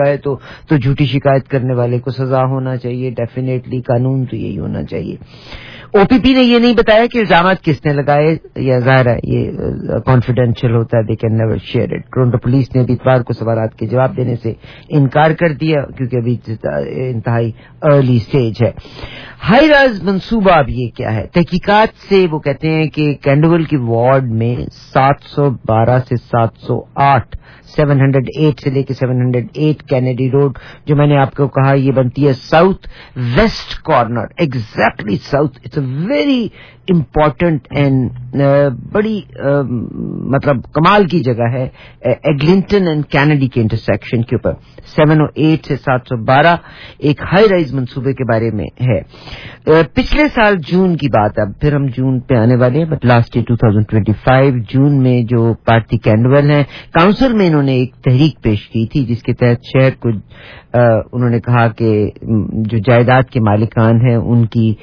ہے تو جھوٹی شکایت کرنے والے کو سزا ہونا چاہیے. ڈیفینیٹلی قانون تو یہی ہونا چاہیے. او پی پی نے یہ نہیں بتایا کہ الزامات کس نے لگائے, یا ظاہر ہے یہ کانفیڈینشیل ہوتا ہے, they can never share it. Toronto police نے ابھی اتوار کو سوالات کے جواب دینے سے انکار کر دیا کیونکہ ابھی انتہائی ارلی سٹیج ہے. ہائی رائز منصوبہ اب یہ کیا ہے؟ تحقیقات سے وہ کہتے ہیں کہ کینڈول کی وارڈ میں 712 سے 708 708 سے لے کے 708 کینیڈی روڈ, جو میں نے آپ کو کہا یہ بنتی ہے south west corner, exactly south. It's a very important and بڑی مطلب کمال کی جگہ ہے ایگلنٹن اینڈ کینیڈی کے انٹرسیکشن کے اوپر. 708 سے 712 ایک ہائی رائز منصوبے کے بارے میں ہے. پچھلے سال جون کی بات, اب پھر ہم جون پہ آنے والے ہیں, بٹ لاسٹ ایئر 2025 جون میں جو پارٹی کینڈول ہیں کاؤنسل میں انہوں نے ایک تحریک پیش کی تھی جس کے تحت شہر کو انہوں نے کہا کہ جو جائیداد کے مالکان ہیں ان کی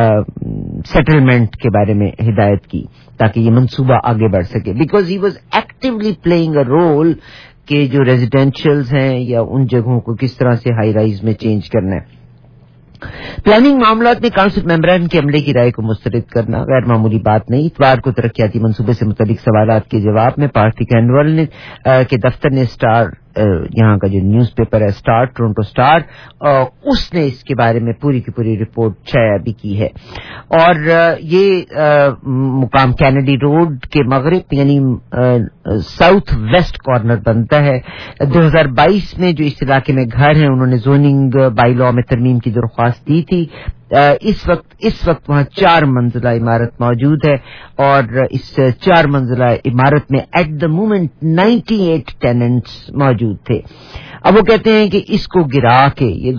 سیٹلمنٹ کے بارے میں ہدایت کی تاکہ یہ منصوبہ آگے بڑھ سکے, because he was actually playing a role کہ جو ریزیڈینشیلز ہیں یا ان جگہوں کو کس طرح سے ہائی رائز میں چینج کرنا ہے. پلاننگ معاملات میں کاؤنسل ممبران کے عملے کی رائے کو مسترد کرنا غیر معمولی بات نہیں. اتوار کو ترقیاتی منصوبے سے متعلق سوالات کے جواب میں پارٹی کینڈول نے کے دفتر نے اسٹار, یہاں کا جو نیوز پیپر ہے اسٹار, ٹورنٹو اسٹار, اس نے اس کے بارے میں پوری کی پوری رپورٹ شائع بھی کی ہے. اور یہ مقام کینیڈی روڈ کے مغرب یعنی ساؤتھ ویسٹ کارنر بنتا ہے. 2022 میں جو اس علاقے میں گھر ہیں انہوں نے زوننگ بائی لا میں ترمیم کی درخواست دی تھی. اس وقت وہاں 4 منزلہ عمارت موجود ہے اور اس 4 منزلہ عمارت میں ایٹ دا مومنٹ 98 ٹیننٹس موجود تھے. اب وہ کہتے ہیں کہ اس کو گرا کے, یہ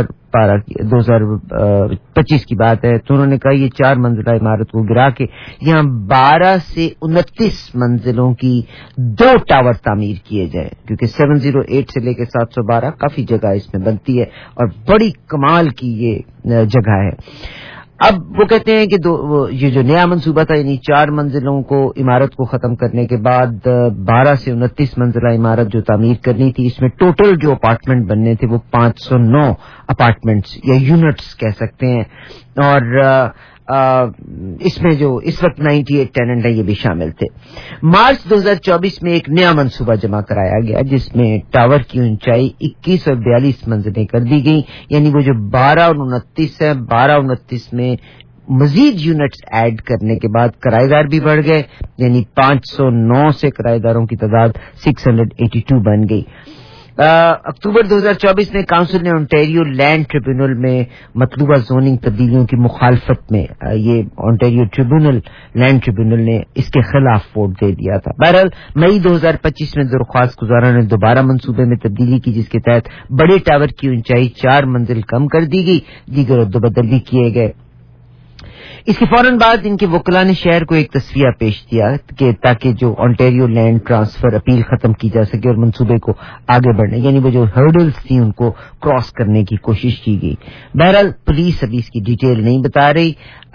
2025 کی بات ہے, تو انہوں نے کہا یہ 4 منزلہ عمارت کو گرا کے یہاں 12 سے 29 منزلوں کی 2 ٹاور تعمیر کیے جائیں, کیونکہ 708 سے لے کے 712 کافی جگہ اس میں بنتی ہے اور بڑی کمال کی یہ جگہ ہے. اب وہ کہتے ہیں کہ یہ جو نیا منصوبہ تھا یعنی 4 منزلوں کو عمارت کو ختم کرنے کے بعد 12 سے 29 منزلہ عمارت جو تعمیر کرنی تھی, اس میں ٹوٹل جو اپارٹمنٹ بننے تھے وہ 509 اپارٹمنٹس یا یونٹس کہہ سکتے ہیں, اور اس میں جو اس وقت 98 ٹیننٹ ہیں یہ بھی شامل تھے. مارچ 2024 میں ایک نیا منصوبہ جمع کرایا گیا جس میں ٹاور کی اونچائی 21 اور 42 منزلیں کر دی گئی, یعنی وہ جو 12 اور 29 ہے, 12 اور 29 میں مزید یونٹس ایڈ کرنے کے بعد کرایہ دار بھی بڑھ گئے, یعنی 509 سے کرایہ داروں کی تعداد 682 بن گئی. اکتوبر 2024 میں کاؤنسل نے اونٹیریو لینڈ ٹریبیونل میں مطلوبہ زوننگ تبدیلیوں کی مخالفت میں یہ اونٹیریو لینڈ ٹریبیونل نے اس کے خلاف ووٹ دے دیا تھا. بہرحال مئی 2025 میں درخواست گزاروں نے دوبارہ منصوبے میں تبدیلی کی جس کے تحت بڑے ٹاور کی اونچائی 4 منزل کم کر دی گئی, دیگر رد و بدل بھی کیے گئے. اس کے فوراً بعد ان کے وکلاء نے شہر کو ایک تصفیہ پیش کیا کہ تاکہ جو اونٹیریو لینڈ ٹرانسفر اپیل ختم کی جا سکے اور منصوبے کو آگے بڑھنے, یعنی وہ جو ہرڈلز تھی ان کو کراس کرنے کی کوشش کی گئی. بہرحال پولیس ابھی اس کی ڈیٹیل نہیں بتا رہی,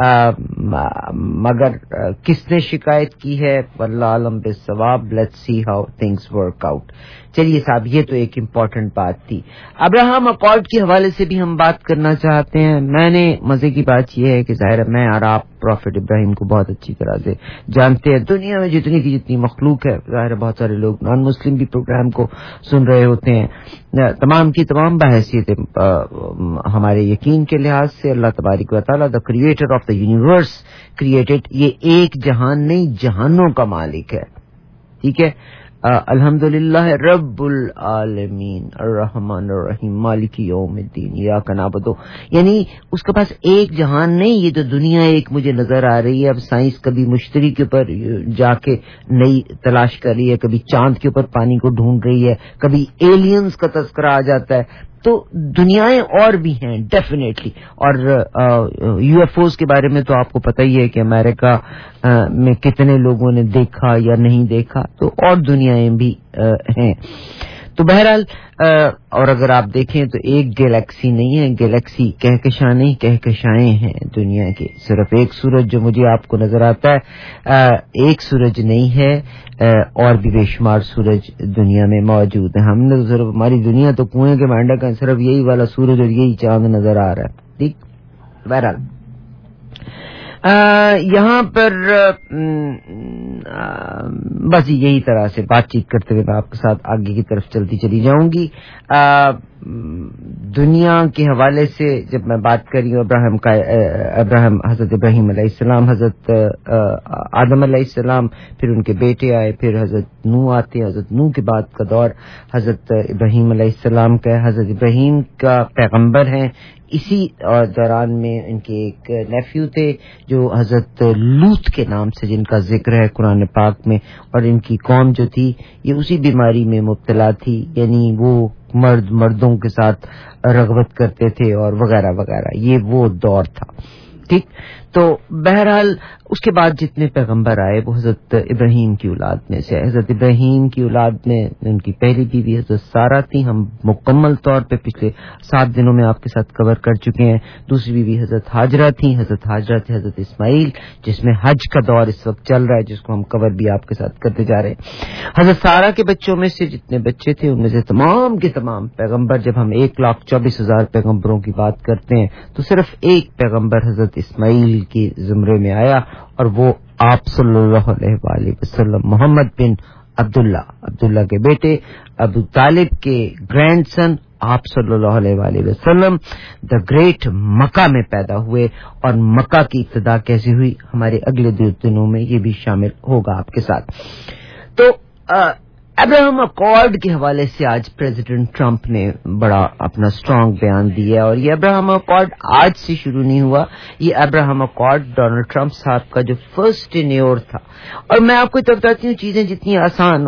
مگر کس نے شکایت کی ہے واللہ عالم بالصواب. Let's see how things work out. چلیے صاحب, یہ تو ایک امپورٹنٹ بات تھی. ابراہم اکارڈ کے حوالے سے بھی ہم بات کرنا چاہتے ہیں. میں نے مزے کی بات یہ ہے کہ ظاہر میں اور آپ پروفیٹ ابراہیم کو بہت اچھی طرح سے جانتے ہیں. دنیا میں جتنی مخلوق ہے, ظاہر بہت سارے لوگ نان مسلم بھی پروگرام کو سن رہے ہوتے ہیں. تمام کی تمام بحیثیت ہمارے یقین کے لحاظ سے اللہ تبارک و تعالیٰ the creator of the universe created, یہ ایک جہان نہیں جہانوں کا مالک ہے. ٹھیک ہے, الحمدللہ رب العالمین الرحمن الرحیم مالک یوم الدین ایاک نعبد, یعنی اس کے پاس ایک جہان نہیں, یہ تو دنیا ایک مجھے نظر آ رہی ہے. اب سائنس کبھی مشتری کے اوپر جا کے نئی تلاش کر رہی ہے, کبھی چاند کے اوپر پانی کو ڈھونڈ رہی ہے, کبھی ایلینز کا تذکرہ آ جاتا ہے. تو دنیایں اور بھی ہیں ڈیفینیٹلی. اور یو ایف اوز کے بارے میں تو آپ کو پتہ ہی ہے کہ امریکہ میں کتنے لوگوں نے دیکھا یا نہیں دیکھا, تو اور دنیایں بھی ہیں. تو بہرحال اور اگر آپ دیکھیں تو ایک گیلیکسی نہیں ہے، گیلیکسی کہکشاں نہیں کہکشائیں ہیں دنیا کے. صرف ایک سورج جو مجھے آپ کو نظر آتا ہے، ایک سورج نہیں ہے، اور بھی بے شمار سورج دنیا میں موجود ہیں. ہم نے صرف ہماری دنیا تو کنویں کے مینڈک کا صرف یہی والا سورج اور یہی چاند نظر آ رہا ہے. ٹھیک، بہرحال یہاں پر بس یہی طرح سے بات چیت کرتے ہوئے میں آپ کے ساتھ آگے کی طرف چلتی چلی جاؤں گی. دنیا کے حوالے سے جب میں بات کر رہی ہوں، حضرت ابراہیم علیہ السلام، حضرت آدم علیہ السلام، پھر ان کے بیٹے آئے، پھر حضرت نوح آتے ہیں. حضرت نوح کے بعد کا دور حضرت ابراہیم علیہ السلام کا ہے. حضرت ابراہیم کا پیغمبر ہیں. اسی دوران میں ان کے ایک نیفیو تھے جو حضرت لوط کے نام سے جن کا ذکر ہے قرآن پاک میں، اور ان کی قوم جو تھی یہ اسی بیماری میں مبتلا تھی، یعنی وہ مردوں کے ساتھ رغبت کرتے تھے اور وغیرہ وغیرہ. یہ وہ دور تھا. ٹھیک، تو بہرحال اس کے بعد جتنے پیغمبر آئے وہ حضرت ابراہیم کی اولاد میں سے. حضرت ابراہیم کی اولاد میں ان کی پہلی بیوی حضرت سارہ تھی، ہم مکمل طور پہ پچھلے 7 دنوں میں آپ کے ساتھ کور کر چکے ہیں. دوسری بیوی حضرت ہاجرہ تھی. حضرت ہاجرہ تھے حضرت اسماعیل، جس میں حج کا دور اس وقت چل رہا ہے، جس کو ہم کور بھی آپ کے ساتھ کرتے جا رہے ہیں. حضرت سارہ کے بچوں میں سے جتنے بچے تھے ان میں سے تمام کے تمام پیغمبر، جب ہم 1,24,000 پیغمبروں کی بات کرتے ہیں تو صرف ایک پیغمبر حضرت اسماعیل کے زمرے میں آیا، اور وہ آپ صلی اللہ علیہ وآلہ وسلم محمد بن عبداللہ کے بیٹے، ابو طالب کے گرینڈ سن، آپ صلی اللہ علیہ وآلہ وسلم دا گریٹ مکہ میں پیدا ہوئے. اور مکہ کی ابتدا کیسے ہوئی ہمارے اگلے 2 دنوں میں یہ بھی شامل ہوگا آپ کے ساتھ. تو ابراہم اکارڈ کے حوالے سے آج پریزیڈنٹ ٹرمپ نے بڑا اپنا سٹرانگ بیان دیا، اور یہ ابراہم اکارڈ آج سے شروع نہیں ہوا. یہ ابراہم اکارڈ ڈونلڈ ٹرمپ صاحب کا جو فرسٹ ٹینیور تھا. اور میں آپ کو بتاتی ہوں چیزیں جتنی آسان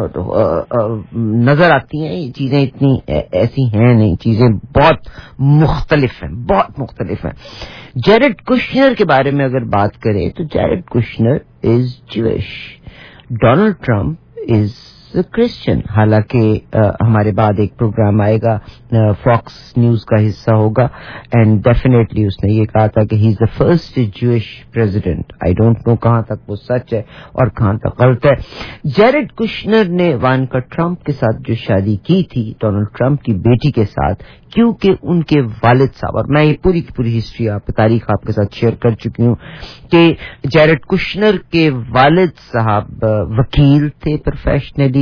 نظر آتی ہیں یہ چیزیں اتنی ایسی ہیں نہیں، چیزیں بہت مختلف ہیں. جیرڈ کشنر کے بارے میں اگر بات کریں تو جیرڈ کشنر از جوش، ڈونلڈ ٹرمپ از کرسچن. حالانکہ ہمارے بعد ایک پروگرام آئے گا، فاکس نیوز کا حصہ ہوگا، اینڈ ڈیفینیٹلی اس نے یہ کہا تھا کہ he is the first Jewish president. I don't know کہاں تک وہ سچ ہے اور کہاں تک غلط ہے. جیرڈ کشنر نے وانکا ٹرمپ کے ساتھ جو شادی کی تھی ڈونلڈ ٹرمپ کی بیٹی کے ساتھ، کیونکہ ان کے والد صاحب، اور میں یہ پوری کی پوری ہسٹری تاریخ آپ کے ساتھ شیئر کر چکی ہوں کہ جیرڈ کشنر کے والد صاحب وکیل تھے، پروفیشنلی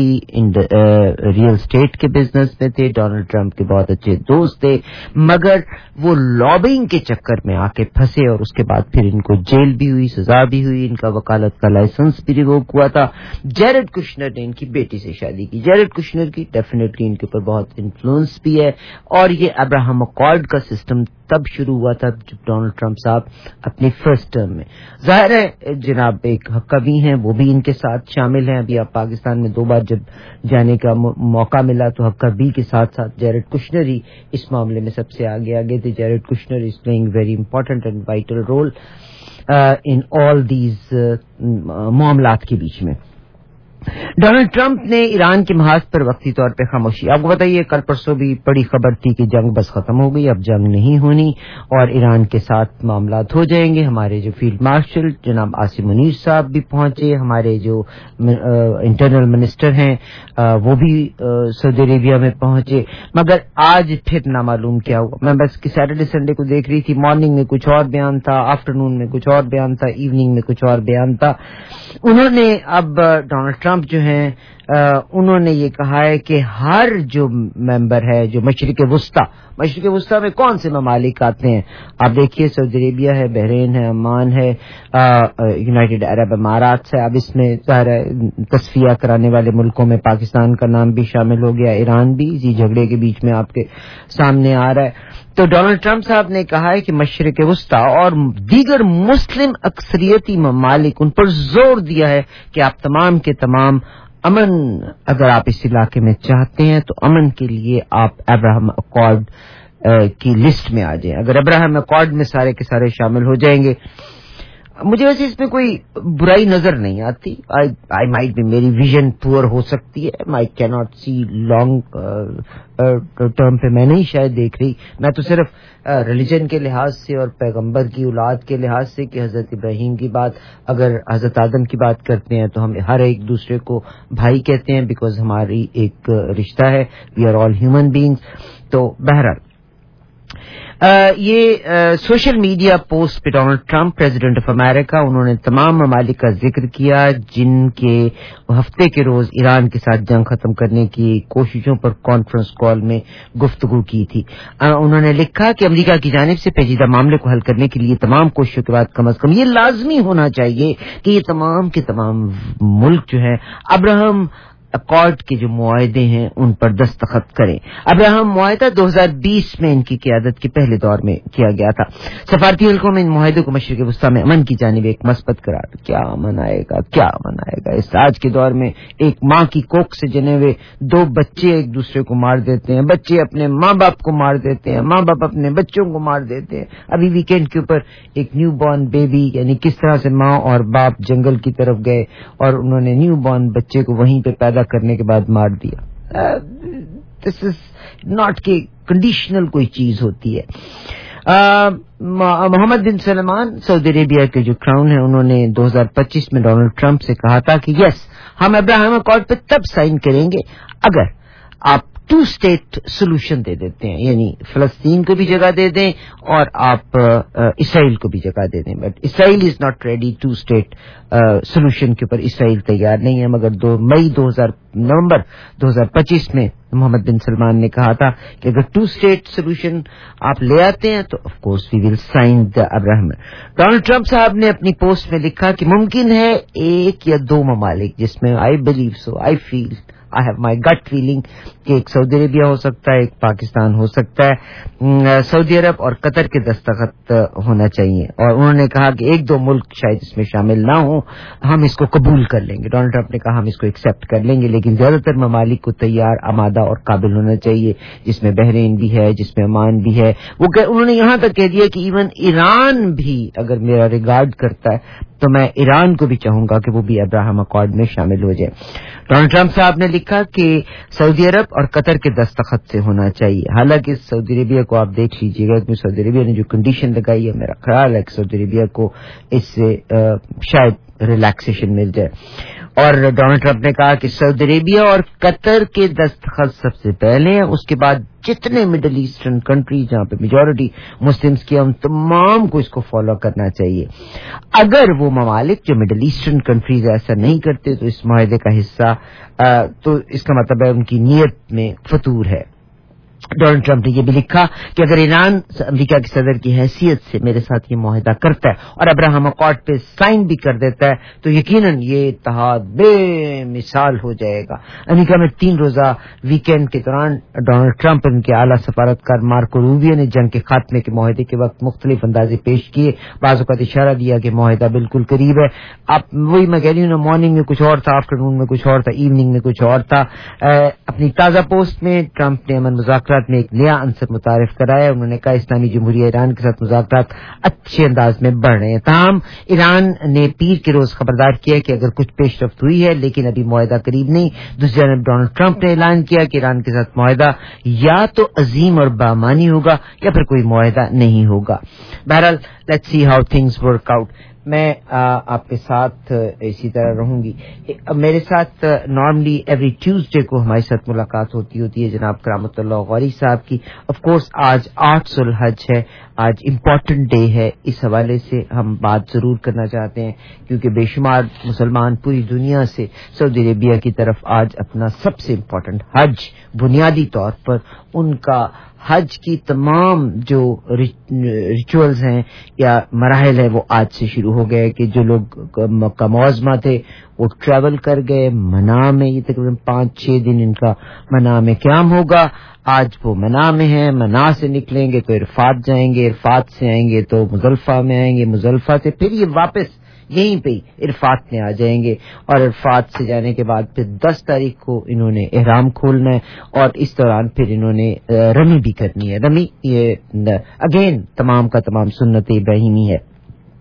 ریئل اسٹیٹ کے بزنس میں تھے، ڈونلڈ ٹرمپ کے بہت اچھے دوست تھے، مگر وہ لابنگ کے چکر میں آ کے پھنسے اور اس کے بعد پھر ان کو جیل بھی ہوئی، سزا بھی ہوئی، ان کا وکالت کا لائسنس بھی ریووک ہوا تھا. جیرڈ کشنر نے ان کی بیٹی سے شادی کی. جیرڈ کشنر کی ڈیفینیٹلی ان کے اوپر بہت انفلوئنس بھی ہے، اور یہ ابراہم اکارڈ کا سسٹم تب شروع ہوا تھا جب ڈونلڈ ٹرمپ صاحب اپنی فرسٹ ٹرم میں. ظاہر ہے جناب ایک حقابی ہیں وہ بھی ان کے ساتھ شامل ہیں. ابھی آپ پاکستان میں 2 بار جب جانے کا موقع ملا تو حقابی کے ساتھ ساتھ جیرڈ کشنر ہی اس معاملے میں سب سے آگے تھے. Jared Kushner is playing very important and vital role in all these معاملات کے بیچ میں. ڈونلڈ ٹرمپ نے ایران کے محاذ پر وقتی طور پہ خاموشی. آپ کو بتائیے کل پرسوں بھی بڑی خبر تھی کہ جنگ بس ختم ہو گئی، اب جنگ نہیں ہونی اور ایران کے ساتھ معاملات ہو جائیں گے. ہمارے جو فیلڈ مارشل جناب عاصم منیر صاحب بھی پہنچے، ہمارے جو انٹرنل منسٹر ہیں وہ بھی سعودی عربیہ میں پہنچے، مگر آج پھر نامعلوم کیا ہوا. میں بس سیٹرڈے سنڈے کو دیکھ رہی تھی، مارننگ میں کچھ اور بیان تھا، آفٹرنون میں کچھ اور بیان تھا، ایوننگ میں کچھ اور بیان تھا. انہوں نے اب ڈونلڈ ٹرمپ جو ہیں انہوں نے یہ کہا ہے کہ ہر جو ممبر ہے جو مشرق وسطی میں کون سے ممالک آتے ہیں، آپ دیکھیے سعودی عربیہ ہے، بحرین ہے، عمان ہے، یونائیٹڈ عرب امارات ہے. اب اس میں ظاہر تصفیہ کرانے والے ملکوں میں پاکستان کا نام بھی شامل ہو گیا، ایران بھی اسی جھگڑے کے بیچ میں آپ کے سامنے آ رہا ہے. تو ڈونلڈ ٹرمپ صاحب نے کہا ہے کہ مشرق وسطی اور دیگر مسلم اکثریتی ممالک ان پر زور دیا ہے کہ آپ تمام کے تمام امن، اگر آپ اس علاقے میں چاہتے ہیں تو امن کے لیے آپ ابراہم اکارڈ کی لسٹ میں آ جائیں. اگر ابراہم اکارڈ میں سارے کے سارے شامل ہو جائیں گے مجھے ویسے اس میں کوئی برائی نظر نہیں آتی. آئی مائٹ بی میری ویژن پور ہو سکتی ہے, آئی کی ناٹ سی لانگ ٹرم پہ میں نہیں شاید دیکھ رہی. میں تو صرف ریلیجن کے لحاظ سے اور پیغمبر کی اولاد کے لحاظ سے کہ حضرت ابراہیم کی بات, اگر حضرت آدم کی بات کرتے ہیں تو ہم ہر ایک دوسرے کو بھائی کہتے ہیں بیکاز ہماری ایک رشتہ ہے, we are all human beings. تو بہرحال یہ سوشل میڈیا پوسٹ پہ Donald Trump president of America, انہوں نے تمام ممالک کا ذکر کیا جن کے ہفتے کے روز ایران کے ساتھ جنگ ختم کرنے کی کوششوں پر کانفرنس کال میں گفتگو کی تھی. انہوں نے لکھا کہ امریکہ کی جانب سے پیچیدہ معاملے کو حل کرنے کے لیے تمام کوششوں کے بعد کم از کم یہ لازمی ہونا چاہیے کہ یہ تمام کے تمام ملک جو ہیں ابراہم اکارڈ کے جو معاہدے ہیں ان پر دستخط کریں. ابراہم معاہدہ 2020 میں ان کی قیادت کے پہلے دور میں کیا گیا تھا. سفارتی حلقوں میں ان معاہدوں کو مشرق وسطی میں امن کی جانب ایک مثبت قرار. کیا امن آئے گا اس آج کے دور میں؟ ایک ماں کی کوکھ سے جنے ہوئے دو بچے ایک دوسرے کو مار دیتے ہیں, بچے اپنے ماں باپ کو مار دیتے ہیں, ماں باپ اپنے بچوں کو مار دیتے ہیں. ابھی ویکینڈ کے اوپر ایک نیو بورن بیبی, یعنی کس طرح سے ماں اور باپ جنگل کی طرف گئے اور انہوں نے نیو بورن بچے کو وہیں پہ پیدا کرنے کے بعد مار دیا. دس از ناٹ کہ کنڈیشنل کوئی چیز ہوتی ہے. محمد بن سلمان سعودی عربیہ کے جو کراؤن ہیں, انہوں نے 2025 میں ڈونلڈ ٹرمپ سے کہا تھا کہ یس ہم ابراہم اکارڈ پہ تب سائن کریں گے اگر آپ 2 اسٹیٹ سولوشن دے دیتے ہیں, یعنی فلسطین کو بھی جگہ دے دیں اور آپ اسرائیل کو بھی جگہ دے دیں. But Israel is not ready 2 state solution کے اوپر اسرائیل تیار نہیں ہے. مگر نومبر 2025 میں محمد بن سلمان نے کہا تھا کہ اگر 2 اسٹیٹ سولوشن آپ لے آتے ہیں تو of course we will sign the Abraham. Donald Trump صاحب نے اپنی پوسٹ میں لکھا کہ ممکن ہے 1 یا 2 ممالک جس میں I believe so, I feel, I have my gut feeling کہ ایک سعودی عربیہ ہو سکتا ہے, ایک پاکستان ہو سکتا ہے, سعودی عرب اور قطر کے دستخط ہونا چاہیے. اور انہوں نے کہا کہ 1-2 ملک شاید اس میں شامل نہ ہوں, ہم اس کو قبول کر لیں گے. ڈونلڈ ٹرمپ نے کہا ہم اس کو ایکسپٹ کر لیں گے, لیکن زیادہ تر ممالک کو تیار, آمادہ اور قابل ہونا چاہیے, جس میں بحرین بھی ہے, جس میں عمان بھی ہے. انہوں نے یہاں تک کہہ دیا کہ ایون ایران بھی اگر میرا ریگارڈ کرتا ہے تو میں ایران کو بھی چاہوں گا کہ وہ بھی ابراہم اکارڈ میں شامل ہو جائے. ڈونلڈ ٹرمپ صاحب نے لکھا کہ سعودی عرب اور قطر کے دستخط سے ہونا چاہیے. حالانکہ سعودی عربیہ کو آپ دیکھ لیجیے گا کہ سعودی عربیہ نے جو کنڈیشن لگائی ہے, میرا خیال ہے کہ سعودی عربیہ کو اس سے شاید ریلیکسیشن مل جائے. اور ڈونلڈ ٹرمپ نے کہا کہ سعودی عربیہ اور قطر کے دستخط سب سے پہلے ہیں, اس کے بعد جتنے مڈل ایسٹرن کنٹریز جہاں پہ میجورٹی مسلمز کی, ہم تمام کو اس کو فالو کرنا چاہیے. اگر وہ ممالک جو مڈل ایسٹرن کنٹریز ایسا نہیں کرتے تو اس معاہدے کا حصہ, تو اس کا مطلب ہے ان کی نیت میں فتور ہے. ڈونلڈ ٹرمپ نے یہ بھی لکھا کہ اگر ایران امریکہ کے صدر کی حیثیت سے میرے ساتھ یہ معاہدہ کرتا ہے اور ابراہم اکارڈ پہ سائن بھی کر دیتا ہے تو یقیناً یہ اتحاد بے مثال ہو جائے گا. امریکہ میں 3 روزہ ویکینڈ کے دوران ڈونلڈ ٹرمپ ان کے اعلیٰ سفارتکار مارکو روبیو نے جنگ کے خاتمے کے معاہدے کے وقت مختلف اندازے پیش کیے. بعض اوقات اشارہ دیا کہ معاہدہ بالکل قریب ہے. آپ وہی میں کہہ رہی ہوں نا, مارننگ میں کچھ اور تھا, آفٹر نون میں کچھ اور تھا, ایوننگ میں کچھ اور تھا. اپنی تازہ پوسٹ میں ٹرمپ نے امن مذاکرات میں ایک نیا عنصر متعارف کرایا. انہوں نے کہا اسلامی جمہوریہ ایران کے ساتھ مذاکرات اچھے انداز میں بڑھ رہے ہیں. تاہم ایران نے پیر کے روز خبردار کیا کہ اگر کچھ پیش رفت ہوئی ہے لیکن ابھی معاہدہ قریب نہیں. دوسری جانب ڈونلڈ ٹرمپ نے اعلان کیا کہ ایران کے ساتھ معاہدہ یا تو عظیم اور بامانی ہوگا یا پھر کوئی معاہدہ نہیں ہوگا. بہرحال let's see how things work out. میں آپ کے ساتھ اسی طرح رہوں گی. میرے ساتھ نارملی ایوری ٹیوزڈے کو ہمارے ساتھ ملاقات ہوتی ہے جناب کرامت اللہ غوری صاحب کی. آف کورس آج 8 ذو الحج ہے, آج امپورٹنٹ ڈے ہے. اس حوالے سے ہم بات ضرور کرنا چاہتے ہیں کیونکہ بے شمار مسلمان پوری دنیا سے سعودی عربیہ کی طرف آج اپنا سب سے امپورٹنٹ حج, بنیادی طور پر ان کا حج کی تمام جو ریچولز ہیں یا مراحل ہیں وہ آج سے شروع ہو گئے. کہ جو لوگ مکہ معظمہ تھے وہ ٹریول کر گئے منا میں, یہ تقریباً 5-6 دن ان کا منا میں قیام ہوگا. آج وہ منا میں ہیں, منا سے نکلیں گے تو عرفات جائیں گے, عرفات سے آئیں گے تو مزدلفہ میں آئیں گے, مزدلفہ سے پھر یہ واپس یہیں پہ عرفات میں آ جائیں گے. اور عرفات سے جانے کے بعد پھر 10 تاریخ کو انہوں نے احرام کھولنا ہے اور اس دوران پھر انہوں نے رمی بھی کرنی ہے. رمی یہ اگین تمام کا تمام سنت ابراہیمی ہے.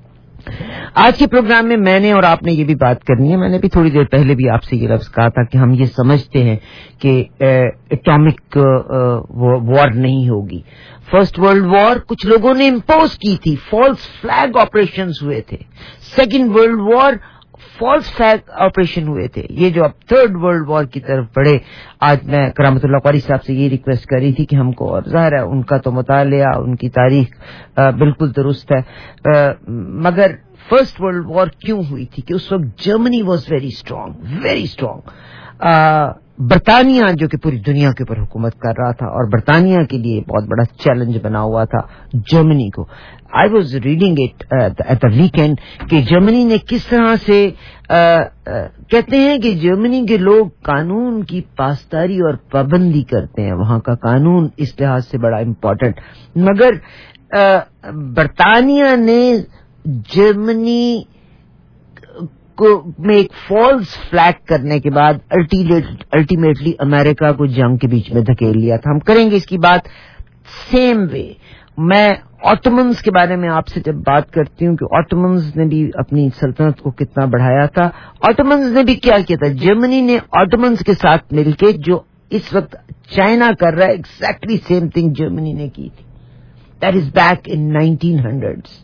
آج کے پروگرام میں میں نے اور آپ نے یہ بھی بات کرنی ہے, میں نے بھی تھوڑی دیر پہلے بھی آپ سے یہ لفظ کہا تھا کہ ہم یہ سمجھتے ہیں کہ ایٹامک وار نہیں ہوگی. فرسٹ ورلڈ وار کچھ لوگوں نے امپوز کی تھی, فالس فلیگ آپریشنز ہوئے تھے. Second world war false flag operation ہوئے تھے. یہ جو اب تھرڈ ورلڈ وار کی طرف بڑھے, آج میں کرامت اللہ قاری صاحب سے یہ ریکویسٹ کر رہی تھی کہ ہم کو, اور ظاہر ہے ان کا تو مطالعہ, ان کی تاریخ بالکل درست ہے, مگر فرسٹ ورلڈ وار کیوں ہوئی تھی کہ اس وقت جرمنی واز ویری اسٹرانگ. برطانیہ جو کہ پوری دنیا کے اوپر حکومت کر رہا تھا, اور برطانیہ کے لیے بہت بڑا چیلنج بنا ہوا تھا جرمنی کو. I was reading it at the weekend کہ جرمنی نے کس طرح سے کہتے ہیں کہ جرمنی کے لوگ قانون کی پاسداری اور پابندی کرتے ہیں, وہاں کا قانون اس لحاظ سے بڑا امپورٹنٹ. مگر برطانیہ نے جرمنی کو میں ایک فالس فلیگ کرنے کے بعد الٹیمیٹلی امریکہ کو جنگ کے بیچ میں دھکیل لیا تھا. ہم کریں گے اس کی بات سیم وے. میں آٹومنز کے بارے میں آپ سے جب بات کرتی ہوں کہ آٹومنز نے بھی اپنی سلطنت کو کتنا بڑھایا تھا, آٹومنز نے بھی کیا کیا تھا. جرمنی نے آٹومنز کے ساتھ مل کے جو اس وقت چائنا کر رہا ہے, ایگزیکٹلی سیم تھنگ جرمنی نے کی تھی. That is back in 1900s.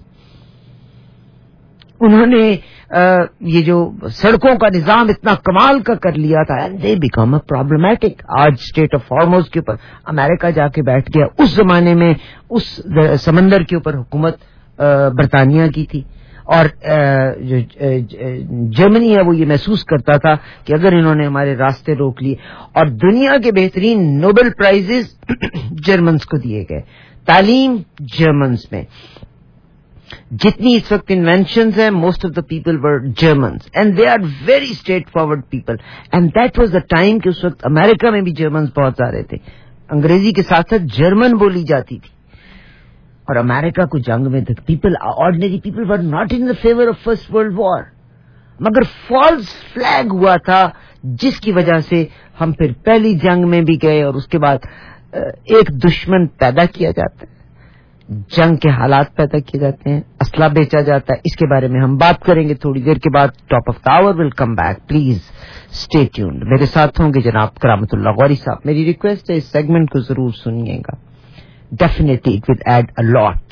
انہوں نے یہ جو سڑکوں کا نظام اتنا کمال کا کر لیا تھا, and they became a problematic. آج اسٹیٹ آف ہارموز کے اوپر امریکہ جا کے بیٹھ گیا. اس زمانے میں اس سمندر کے اوپر حکومت برطانیہ کی تھی, اور جو جرمنی ہے وہ یہ محسوس کرتا تھا کہ اگر انہوں نے ہمارے راستے روک لیے, اور دنیا کے بہترین نوبل پرائزز جرمنز کو دیے گئے. تعلیم جرمنز میں جتنی اس وقت انوینشنز ہیں, most of the people were Germans, and they are very straightforward people. And that was the time کہ اس وقت امریکہ میں بھی جرمنز بہت آ رہے تھے. انگریزی کے ساتھ ساتھ جرمن بولی جاتی تھی, اور امریکہ کو جنگ میں people, ordinary people were not in the favour of first world war. مگر فالس فلیگ ہوا تھا جس کی وجہ سے ہم پھر پہلی جنگ میں بھی گئے, اور اس کے بعد ایک دشمن پیدا کیا جاتا ہے, جنگ کے حالات پیدا کیے جاتے ہیں, اسلحہ بیچا جاتا ہے. اس کے بارے میں ہم بات کریں گے تھوڑی دیر کے بعد. Top of the hour will come back. Please stay tuned. میرے ساتھ ہوں گے جناب کرامت اللہ غوری صاحب. میری ریکویسٹ ہے اس سیگمنٹ کو ضرور سنیے گا. Definitely it will add a lot.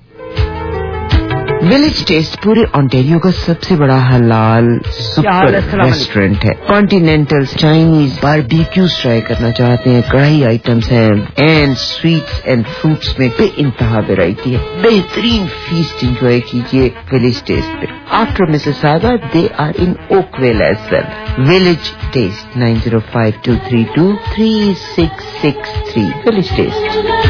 Village taste پورے آنٹیریو کا سب سے بڑا حلال سپر ریسٹورینٹ ہے. کانٹینینٹل, چائنیز, باربیکیوز ٹرائی کرنا چاہتے ہیں, کڑھائی آئٹمس ہیں, اینڈ سویٹس اینڈ فروٹس میں بے انتہا ویرائٹی ہے. بہترین فیسٹ انجوائے کیجیے ولیج ٹیسٹ پہ. After Mississauga they are in Oakville as well. Village taste 905232 3663. Village taste.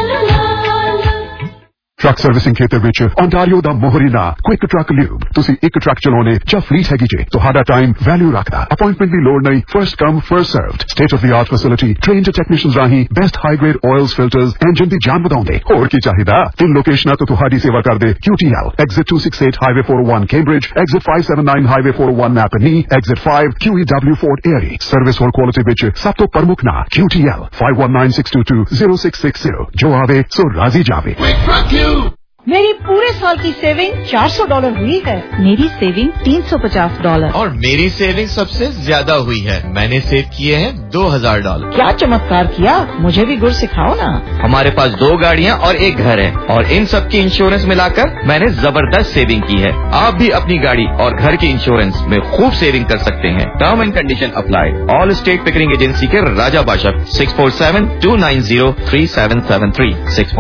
Truck servicing ਖੇਤਰ ਵਿੱਚ ਓਨਟਾਰੀਓ ਦਾ ਮੋਹਰੀਨਾ ਕੁਇਕ ਟਰੱਕ ਲਿਊਬ. ਤੁਸੀਂ ਇੱਕ ਟਰੱਕ ਚਲਾਉਣੇ ਜਾਂ ਫਲੀਟ ਹੈਗੀ ਜੇ, ਤੁਹਾਡਾ ਟਾਈਮ ਵੈਲਿਊ ਰੱਖਦਾ. ਅਪਾਇੰਟਮੈਂਟ ਦੀ ਲੋੜ ਨਹੀਂ, first come first served. State of the art facility, trained technicians ਰਾਹੀਂ best high grade oils, filters, engine ਦੀ ਜਾਨ ਵਧਾਉਂਦੇ. ਹੋਰ ਕੀ ਚਾਹੀਦਾ? 3 ਲੋਕੇਸ਼ਨਾਂ ਤੋਂ ਤੁਹਾਡੀ ਸੇਵਾ ਕਰਦੇ. QTL, Exit 268 Highway 401 Cambridge, Exit 579 Highway 401 Napanee, Exit 5 QEW Fort Erie. Service ਹੋਰ ਕੁਆਲਿਟੀ ਵਿੱਚ ਸਭ ਤੋਂ ਪ੍ਰਮੁੱਖ ਨਾਂ QTL 5196220660. ਜੋ ਆਵੇ ਸੋ ਰਾਜ਼ੀ ਜਾਵੇ. میری پورے سال کی سیونگ $400 ہوئی ہے. میری سیونگ $350. اور میری سیونگ سب سے زیادہ ہوئی ہے. میں نے سیو کیے ہیں $2000. کیا چمتکار کیا, مجھے بھی گر سکھاؤ نا. ہمارے پاس 2 گاڑیاں اور 1 گھر ہے, اور ان سب کی انشورنس ملا کر میں نے زبردست سیونگ کی ہے. آپ بھی اپنی گاڑی اور گھر کی انشورنس میں خوب سیونگ کر سکتے ہیں. Term and condition apply. Allstate Pickering agency کے راجہ باشپ. 647-290-3773.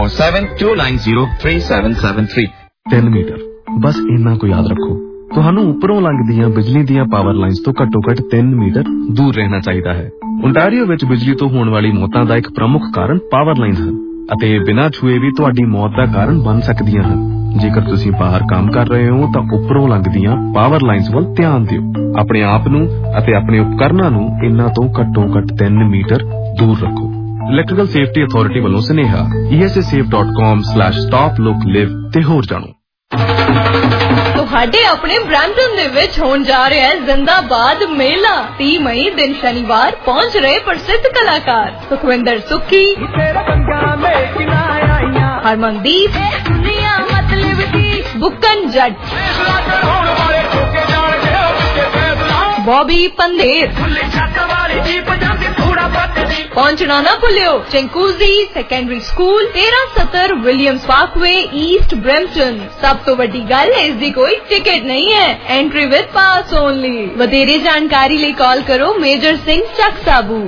647-290-3773. 3 ਮੀਟਰ ਬਸ ਇੰਨਾ ਕੁ ਯਾਦ ਰੱਖੋ. ਤੁਹਾਨੂੰ ਉੱਪਰੋਂ ਲੰਘਦੀਆਂ ਬਿਜਲੀ ਦੀਆਂ ਪਾਵਰ ਲਾਈਨਸ ਤੋਂ ਘੱਟੋ-ਘੱਟ 3 ਮੀਟਰ ਦੂਰ ਰਹਿਣਾ ਚਾਹੀਦਾ ਹੈ. ਓਨਟਾਰੀਓ ਵਿੱਚ ਬਿਜਲੀ ਤੋਂ ਹੋਣ ਵਾਲੀ ਮੌਤਾਂ ਦਾ ਇੱਕ ਪ੍ਰਮੁੱਖ ਕਾਰਨ ਪਾਵਰ ਲਾਈਨਸ ਹਨ, ਅਤੇ ਬਿਨਾਂ ਛੂਏ ਵੀ ਤੁਹਾਡੀ ਮੌਤ ਦਾ ਕਾਰਨ ਬਣ ਸਕਦੀਆਂ ਹਨ. ਜੇਕਰ ਤੁਸੀਂ ਬਾਹਰ ਕੰਮ ਕਰ ਰਹੇ ਹੋ ਤਾਂ ਉੱਪਰੋਂ ਲੰਘਦੀਆਂ ਪਾਵਰ ਲਾਈਨਸ ਵੱਲ ਧਿਆਨ ਦਿਓ. ਆਪਣੇ ਆਪ ਨੂੰ ਅਤੇ ਆਪਣੇ ਉਪਕਰਨਾਂ ਨੂੰ ਇਹਨਾਂ ਤੋਂ ਘੱਟੋ-ਘੱਟ 3 ਮੀਟਰ ਦੂਰ ਰੱਖੋ. ਇਲੈਕਟ੍ਰੀਕਲ ਸੇਫਟੀ ਅਥਾਰਟੀ ਵੱਲੋਂ ਸੁਨੇਹਾ. ESASafe.com/stop-look-live ਤੇ ਹੋਰ ਜਾਣੋ. ਤੁਹਾਡੇ ਆਪਣੇ ਬ੍ਰੈਂਟਨ ਦੇ ਵਿੱਚ ਹੋਣ ਜਾ ਰਿਹਾ ਹੈ ਜ਼ਿੰਦਾਬਾਦ ਮੇਲਾ. 30 ਮਈ ਦਿਨ ਸ਼ਨੀਵਾਰ ਪਹੁੰਚ ਰਹੇ ਪ੍ਰਸਿੱਧ ਕਲਾਕਾਰ ਸੁਖਵਿੰਦਰ ਸੁੱਖੀ, ਹਰਮਨਦੀਪ, बुक्कन जट, बॉबी पंदेर, पहुंचना ना भूलियो Chinguacousy secondary school 1370 Williams parkway east Brampton. सब तो बड़ी गल है इसकी कोई टिकट नहीं है, एंट्री विद पास ओनली। वधेरे जानकारी लिए कॉल करो major Singh Chak Sabu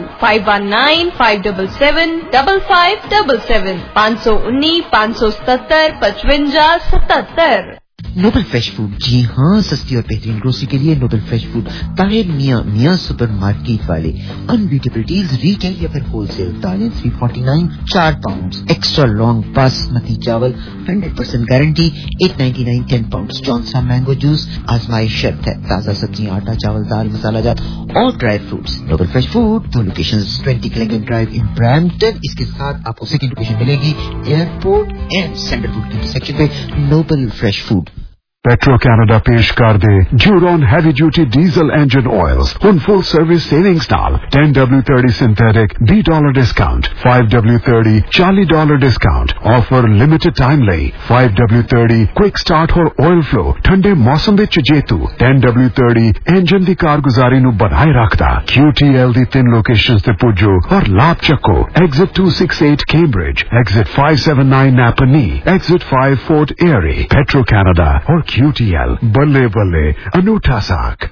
5195775577 519 577 55 77। Noble fresh food, जी हाँ, सस्ती और बेहतरीन ग्रोसरी के लिए नोबल फ्रेश फूड, ताहिर मियाँ सुपर मार्केट वाले। अनबीटेबल डील्स रिटेल या फिर होलसेल। दालें 349 4 पाउंड, एक्स्ट्रा लॉन्ग बासमती चावल 100% गारंटी 899 10 पाउंड। जॉनसा मैंगो जूस आजमाइश शर्त है। ताजा सब्जियां, आटा, चावल, दाल, मसाला जात और dry fruits. Nobel fresh food, दो locations, 20 Clingan drive in Brampton. इसके साथ आपको सेकंड लोकेशन मिलेगी एयरपोर्ट एंड सैंडलवुड इंटरसेक्शन पे। Nobel fresh food. Petro Canada पेश कर दे Juron heavy duty diesel engine oils on full service savings नाल 10W30 synthetic $20 discount, 5W30 $40 discount offer limited time ਲਈ 5W30 quick start और oil flow ठंडे मौसम ਵਿੱਚ ਜੇਤੂ 10W30 engine ਦੀ ਕਾਰਗੁਜ਼ਾਰੀ ਨੂੰ ਬਣਾਏ ਰੱਖਦਾ। QTL ਦੀ 3 ਲੋਕੇਸ਼ਨਸ ਤੇ ਪੁੱਜੋ ਔਰ ਲਾਭ ਚੱਕੋ। exit 268 Cambridge, exit 579 Napanee, exit 5 Fort Erie। Petro Canada और QTL ਬੱਲੇ ਬੱਲੇ ਅਨੂਠਾ ਸਾਖ।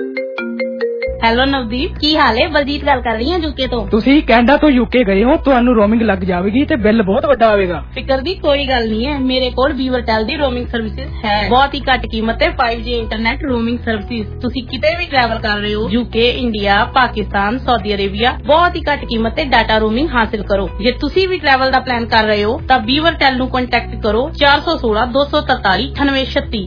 ਹੈਲੋ ਨਵਦੀਪ, ਕੀ ਹਾਲ ਹੈ? ਬਲਜੀਤ ਗੱਲ ਕਰ ਰਹੀ ਹਾਂ ਯੂਕੇ ਤੋਂ। ਤੁਸੀਂ ਕੈਨੇਡਾ ਤੋਂ ਯੂਕੇ ਗਏ ਹੋ, ਤੁਹਾਨੂੰ ਰੋਮਿੰਗ ਲੱਗ ਜਾਵੇਗੀ ਤੇ ਬਿੱਲ ਬਹੁਤ ਵੱਡਾ ਆਵੇਗਾ। ਫਿਕਰ ਦੀ ਕੋਈ ਗੱਲ ਨਹੀਂ ਹੈ, ਮੇਰੇ ਕੋਲ ਵੀਵਰਟੈਲ ਦੀ ਰੋਮਿੰਗ ਸਰਵਿਸਿਜ਼ ਹੈ। ਬਹੁਤ ਹੀ ਘੱਟ ਕੀਮਤ ਤੇ 5G ਇੰਟਰਨੈਟ ਰੋਮਿੰਗ ਸਰਵਿਸਿਜ਼। ਤੁਸੀਂ ਕਿਤੇ ਵੀ ਟਰੈਵਲ ਕਰ ਰਹੇ ਹੋ, UK, India, Pakistan, Saudi Arabia, ਬਹੁਤ ਹੀ ਘੱਟ ਕੀਮਤ ਤੇ ਡਾਟਾ ਰੋਮਿੰਗ ਹਾਸਿਲ ਕਰੋ। ਜੇ ਤੁਸੀਂ ਵੀ ਟਰੈਵਲ ਦਾ ਪਲਾਨ ਕਰ ਰਹੇ ਹੋ ਤਾਂ ਵੀਵਰਟੈਲ ਨੂੰ ਕੰਟੈਕਟ ਕਰੋ 416 243 9836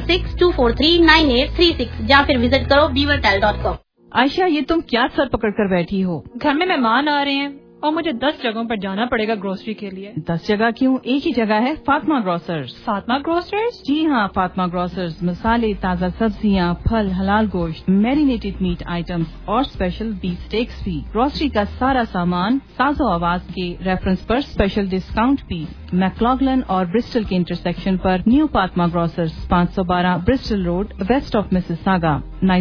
4162439836 ਜਾਂ ਫਿਰ ਵਿਜ਼ਿਟ ਕਰੋ beavertel.com। आयशा, ये तुम क्या सर पकड़ कर बैठी हो? घर में मेहमान आ रहे हैं और मुझे 10 जगहों पर जाना पड़ेगा ग्रोसरी के लिए। 10 जगह क्यों? एक ही जगह है, फातिमा ग्रोसर्स। फातिमा ग्रोसर्स? जी हाँ, फातिमा ग्रोसर्स मसाले, ताज़ा सब्जियाँ, फल, हलाल गोश्त, मैरिनेटेड मीट आइटम्स और स्पेशल बीफ स्टेक्स भी। ग्रोसरी का सारा सामान साजो आवाज के रेफरेंस पर स्पेशल डिस्काउंट भी। मैक्लॉगलन और ब्रिस्टल के इंटरसेक्शन पर new Fatima grocers, 512 Bristol road, west of Mississauga,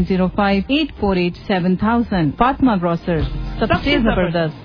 9058487000। Fatima grocers, सबसे जबरदस्त।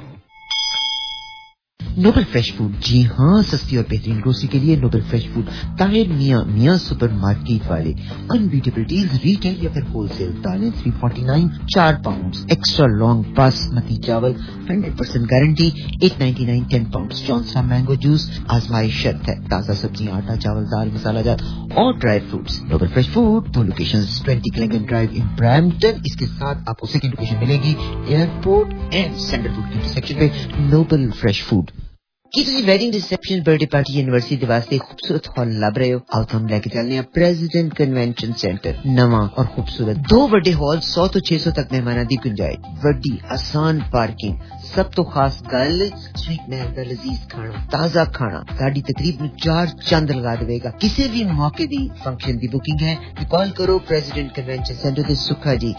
नोबल फ्रेश फूड, जी हाँ, सस्ती और बेहतरीन ग्रोसरी के लिए नोबल फ्रेश फूड, ताहिर मियाँ सुपर मार्केट वाले। अनबीटेबल डील्स रिटेल या फिर होलसेल। दालें 349 4 पाउंड, एक्स्ट्रा लॉन्ग बासमती चावल 100% गारंटी 899 10 पाउंड। जॉनसा मैंगो जूस आजमाइश शर्त है। ताजा सब्जियां, आटा, चावल, दाल, मसाला जात और dry fruits. Nobel fresh food, दो locations, 20 Clingan drive in Brampton. इसके साथ आपको सेकंड लोकेशन मिलेगी एयरपोर्ट एंड सैंडलवुड इंटरसेक्शन पे। Nobel fresh food. ਕੀ ਤੁਸੀਂ wedding reception, birthday party, university ਦੇ ਵਾਸਤੇ ਖੂਬਸੂਰਤ ਹਾਲ ਲੱਭ ਰਹੇ ਹੋ? ਆਓ ਤੁਹਾਨੂੰ ਲੈ ਕੇ ਚੱਲਦੇ ਹਾਂ ਪ੍ਰੈਜ਼ੀਡੈਂਟ ਕਨਵੈਨਸ਼ਨ ਸੈਂਟਰ। ਨਵਾਂ ਔਰ ਖੂਬਸੂਰਤ 2 ਵੱਡੇ ਹਾਲ, 100 ਤੋਂ 600 ਤੱਕ ਮਹਿਮਾਨਾਂ ਦੀ ਗੁੰਜਾਇਸ਼, ਵੱਡੀ ਆਸਾਨ ਪਾਰਕਿੰਗ। ਸਭ ਤੋਂ ਖਾਸ ਗੱਲ, ਸਵੀਟ ਮੈਲ ਦਾ ਲਜ਼ੀਜ਼ ਖਾਣਾ, ਤਾਜ਼ਾ ਖਾਣਾ ਸਾਡੀ ਤਕਰੀਬ ਨੂੰ 4 ਚੰਦ ਲਗਾ ਦੇਵੇਗਾ। ਕਿਸੇ ਵੀ ਮੌਕੇ ਦੀ ਫੰਕਸ਼ਨ ਦੀ ਬੁਕਿੰਗ ਹੈ ਤੇ ਕਾਲ ਕਰੋ ਪ੍ਰੈਜ਼ੀਡੈਂਟ ਕਨਵੈਨਸ਼ਨ ਸੈਂਟਰ ਦੇ ਸੁੱਖਾ ਜੀ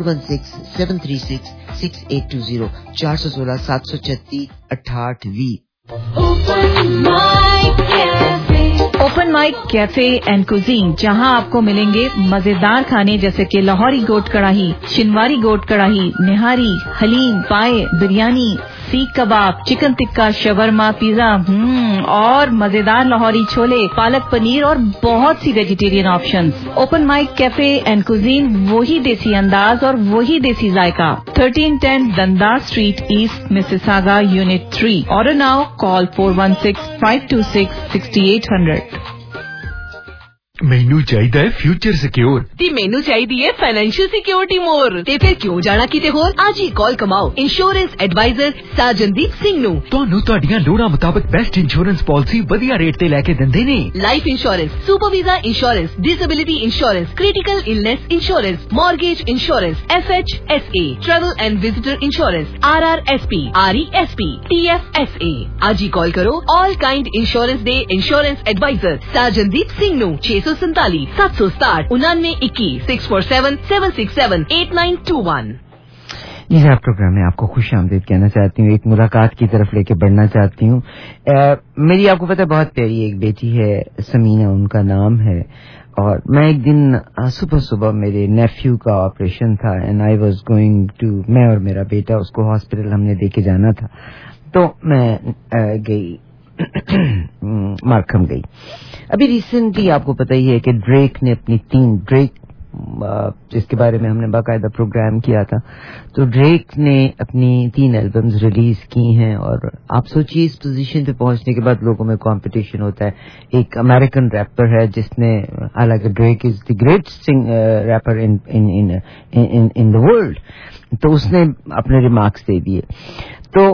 4167366820 416 736 6820। Open mic cafe and cuisine, जहां आपको मिलेंगे मजेदार खाने जैसे कि लाहौरी गोट कढ़ाई, शिनवारी गोट कढ़ाई, निहारी, haleem, paya, biryani, seekh kebab, chicken tikka, shawarma, pizza और मजेदार लाहौरी छोले, पालक पनीर और बहुत सी vegetarian options. Open mic cafe and cuisine, वही देसी अंदाज और वही देसी जायका। 1310 Dundas street east, Mississauga, unit 3। Order now, call 416-526-6800। ਮੈਨੂੰ ਚਾਹੀਦਾ ਹੈ ਫਿਊਚਰ ਸਿਕਿਉਰ ਤੇ ਮੈਨੂੰ ਚਾਹੀਦੀ ਹੈ ਫਾਈਨੈਂਸ਼ੀਅਲ ਸਿਕਿਉਰਿਟੀ ਮੋਰ। ਤੇ ਫਿਰ ਕਿਉਂ ਜਾਣਾ ਕਿਤੇ ਹੋਰ? ਅੱਜ ਹੀ ਕਾਲ ਕਮਾਓ ਇੰਸ਼ੋਰੈਂਸ ਐਡਵਾਈਜ਼ਰ ਸਾਜਨਦੀਪ ਸਿੰਘ ਨੂੰ। ਤੁਹਾਨੂੰ ਤੁਹਾਡੀਆਂ ਲੋੜਾਂ ਮੁਤਾਬਕ ਬੈਸਟ ਇੰਸ਼ੋਰੈਂਸ ਪਾਲਿਸੀ ਵਧੀਆ ਰੇਟ ਤੇ ਲੈ ਕੇ ਦਿੰਦੇ ਨੇ। Life insurance, super visa insurance, disability insurance, critical illness insurance, mortgage insurance, FHSA, travel and visitor insurance, RRSP, RESP, TFSA। ਅੱਜ ਹੀ ਕਾਲ ਕਰੋ ਆਲ ਕਾइंड ਇੰਸ਼ੋਰੈਂਸ ਦੇ ਇੰਸ਼ੋਰੈਂਸ ਐਡਵਾਈਜ਼ਰ ਸਾਜਨਦੀਪ ਸਿੰਘ ਨੂੰ 647 767 9921 647 767 8921। जी साहब, प्रोग्राम में आपको खुश आमदीद कहना चाहती हूँ, एक मुलाकात की तरफ लेके बढ़ना चाहती हूँ। मेरी आपको पता है बहुत प्यारी एक बेटी है, समीना उनका नाम है, और मैं एक दिन सुबह सुबह मेरे नेफ्यू का ऑपरेशन था and I was going to, मैं और मेरा बेटा उसको हॉस्पिटल हमने देके जाना था, तो मैं गई मार्कम गई। अभी रिसेंटली आपको पता ही है कि ड्रेक ने अपनी 3 ड्रेक, जिसके बारे में हमने बाकायदा प्रोग्राम किया था, तो ड्रेक ने अपनी 3 एल्बम्स रिलीज की हैं, और आप सोचिए इस पोजीशन पे पहुंचने के बाद लोगों में कंपटीशन होता है। एक अमेरिकन रैपर है जिसने, हालांकि Drake is the greatest rapper in the world, तो उसने अपने रिमार्क्स दे दिए। तो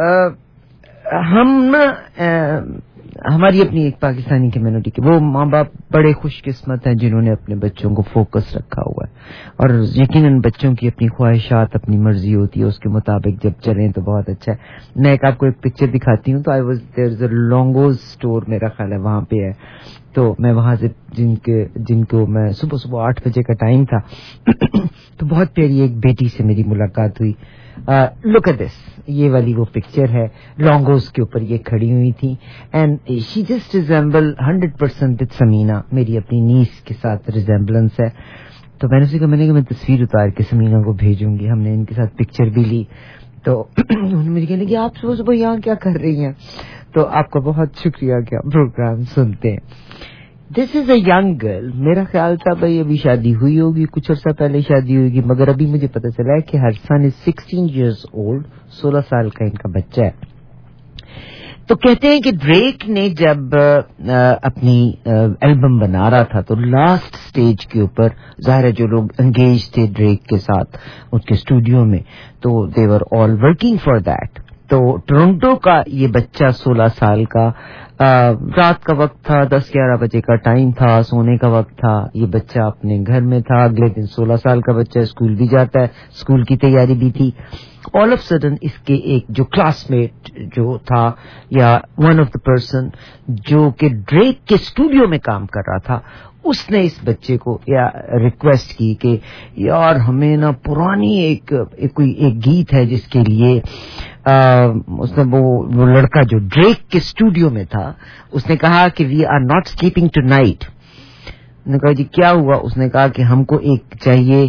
हम ना हमारी अपनी एक पाकिस्तानी कम्युनिटी के वो माँ बाप बड़े खुशकिस्मत हैं जिन्होंने अपने बच्चों को फोकस रखा हुआ है, और यकीनन बच्चों की अपनी ख्वाहिशात, अपनी मर्जी होती है, उसके मुताबिक जब चलें तो बहुत अच्छा है। मैं आपको एक पिक्चर दिखाती हूँ। तो I was there is a Longo's store, मेरा ख्याल है वहां पे है, तो मैं वहां से जिनको मैं सुबह सुबह 8 बजे का टाइम था तो बहुत प्यारी एक बेटी से मेरी मुलाकात हुई। लुक एट दिस, ये वाली वो पिक्चर है, लॉन्गोस के ऊपर ये खड़ी हुई थी, and she just resemble 100% with Sameena, मेरी अपनी नीस के साथ रिजेंबलेंस है। तो मैंने उसे कहा, मैं तस्वीर उतार के समीना को भेजूंगी। हमने इनके साथ पिक्चर भी ली, तो उन्होंने मुझे कहने कि आप सुबह सुबह यहाँ क्या कर रही हैं। तो आपका बहुत शुक्रिया कि आप प्रोग्राम सुनते हैं। This is a young girl, मेरा ख्याल था भाई अभी शादी हुई होगी, कुछ अर्सा पहले शादी होगी, मगर अभी मुझे पता चला है कि her son is 16 years old, 16 साल का इनका बच्चा है। तो कहते हैं कि ड्रेक ने जब अपनी एल्बम बना रहा था तो लास्ट स्टेज के ऊपर, जाहिर है जो लोग एंगेज थे ड्रेक के साथ उसके स्टूडियो में, तो they were all working for that. तो टोरंटो का ये बच्चा 16 साल का, रात का वक्त था, 10-11 बजे का टाइम था, सोने का वक्त था, ये बच्चा अपने घर में था। अगले दिन 16 साल का बच्चा स्कूल भी जाता है, स्कूल की तैयारी भी थी। ऑल ऑफ सडन इसके एक जो क्लासमेट जो था, या वन ऑफ द पर्सन जो कि ड्रेक के स्टूडियो में काम कर रहा था, उसने इस बच्चे को या रिक्वेस्ट की कि यार हमें ना पुरानी कोई एक गीत है जिसके लिए उसने वो लड़का जो ड्रेक के स्टूडियो में था, उसने कहा कि we are not sleeping tonight. उसने कहा जी क्या हुआ? उसने कहा कि हमको एक चाहिए,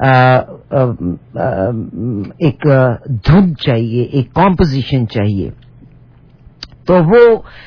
एक धुन चाहिए, एक कॉम्पोजिशन चाहिए। तो वो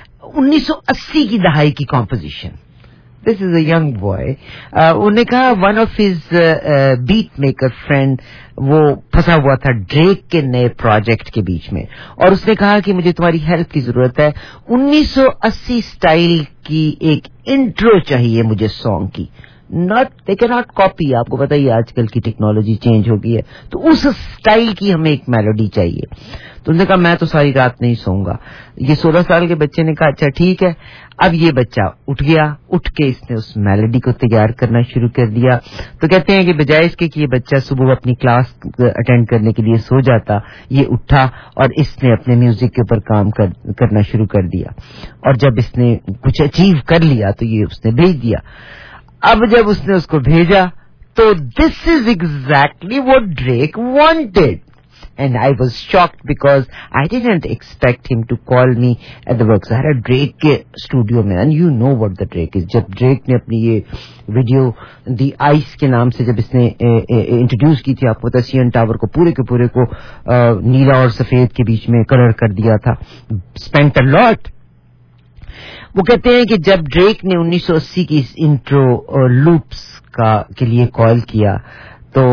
1980 की दहाई की composition. This is a young boy. उन्होंने कहा one of his beat maker friend वो फंसा हुआ था ड्रेक के नए प्रोजेक्ट के बीच में, और उसने कहा कि मुझे तुम्हारी हेल्प की जरूरत है, 1980 स्टाइल की एक इंट्रो चाहिए मुझे सॉन्ग की। Not they can not copy, आपको पता ही आजकल की टेक्नोलॉजी चेंज हो गई है, तो उस स्टाइल की हमें एक मेलोडी चाहिए। तो उन्होंने कहा मैं तो सारी रात नहीं सोऊंगा। ये 16 साल के बच्चे ने कहा अच्छा ठीक है। अब ये बच्चा उठ गया, उठ के इसने उस मेलोडी को तैयार करना शुरू कर दिया। तो कहते हैं कि बजाय इसके कि ये बच्चा सुबह अपनी क्लास अटेंड करने के लिए सो जाता, ये उठा और इसने अपने म्यूजिक के ऊपर काम करना शुरू कर दिया, और जब इसने कुछ अचीव कर लिया तो ये उसने भेज दिया। अब जब उसने उसको भेजा तो this is exactly what Drake wanted, and I was shocked because I didn't expect him to call me at the work. So I had Drake के स्टूडियो में, and you know what the Drake is. जब Drake ने अपनी ये video The Ice के नाम से जब इसने इंट्रोड्यूस की थी, आपको पता है CN टावर को पूरे के पूरे को नीला और सफेद के बीच में कलर कर दिया था, spent a lot. वो कहते हैं कि जब ड्रेक ने 1980 की इस इंट्रो लूप्स के लिए कॉल किया, तो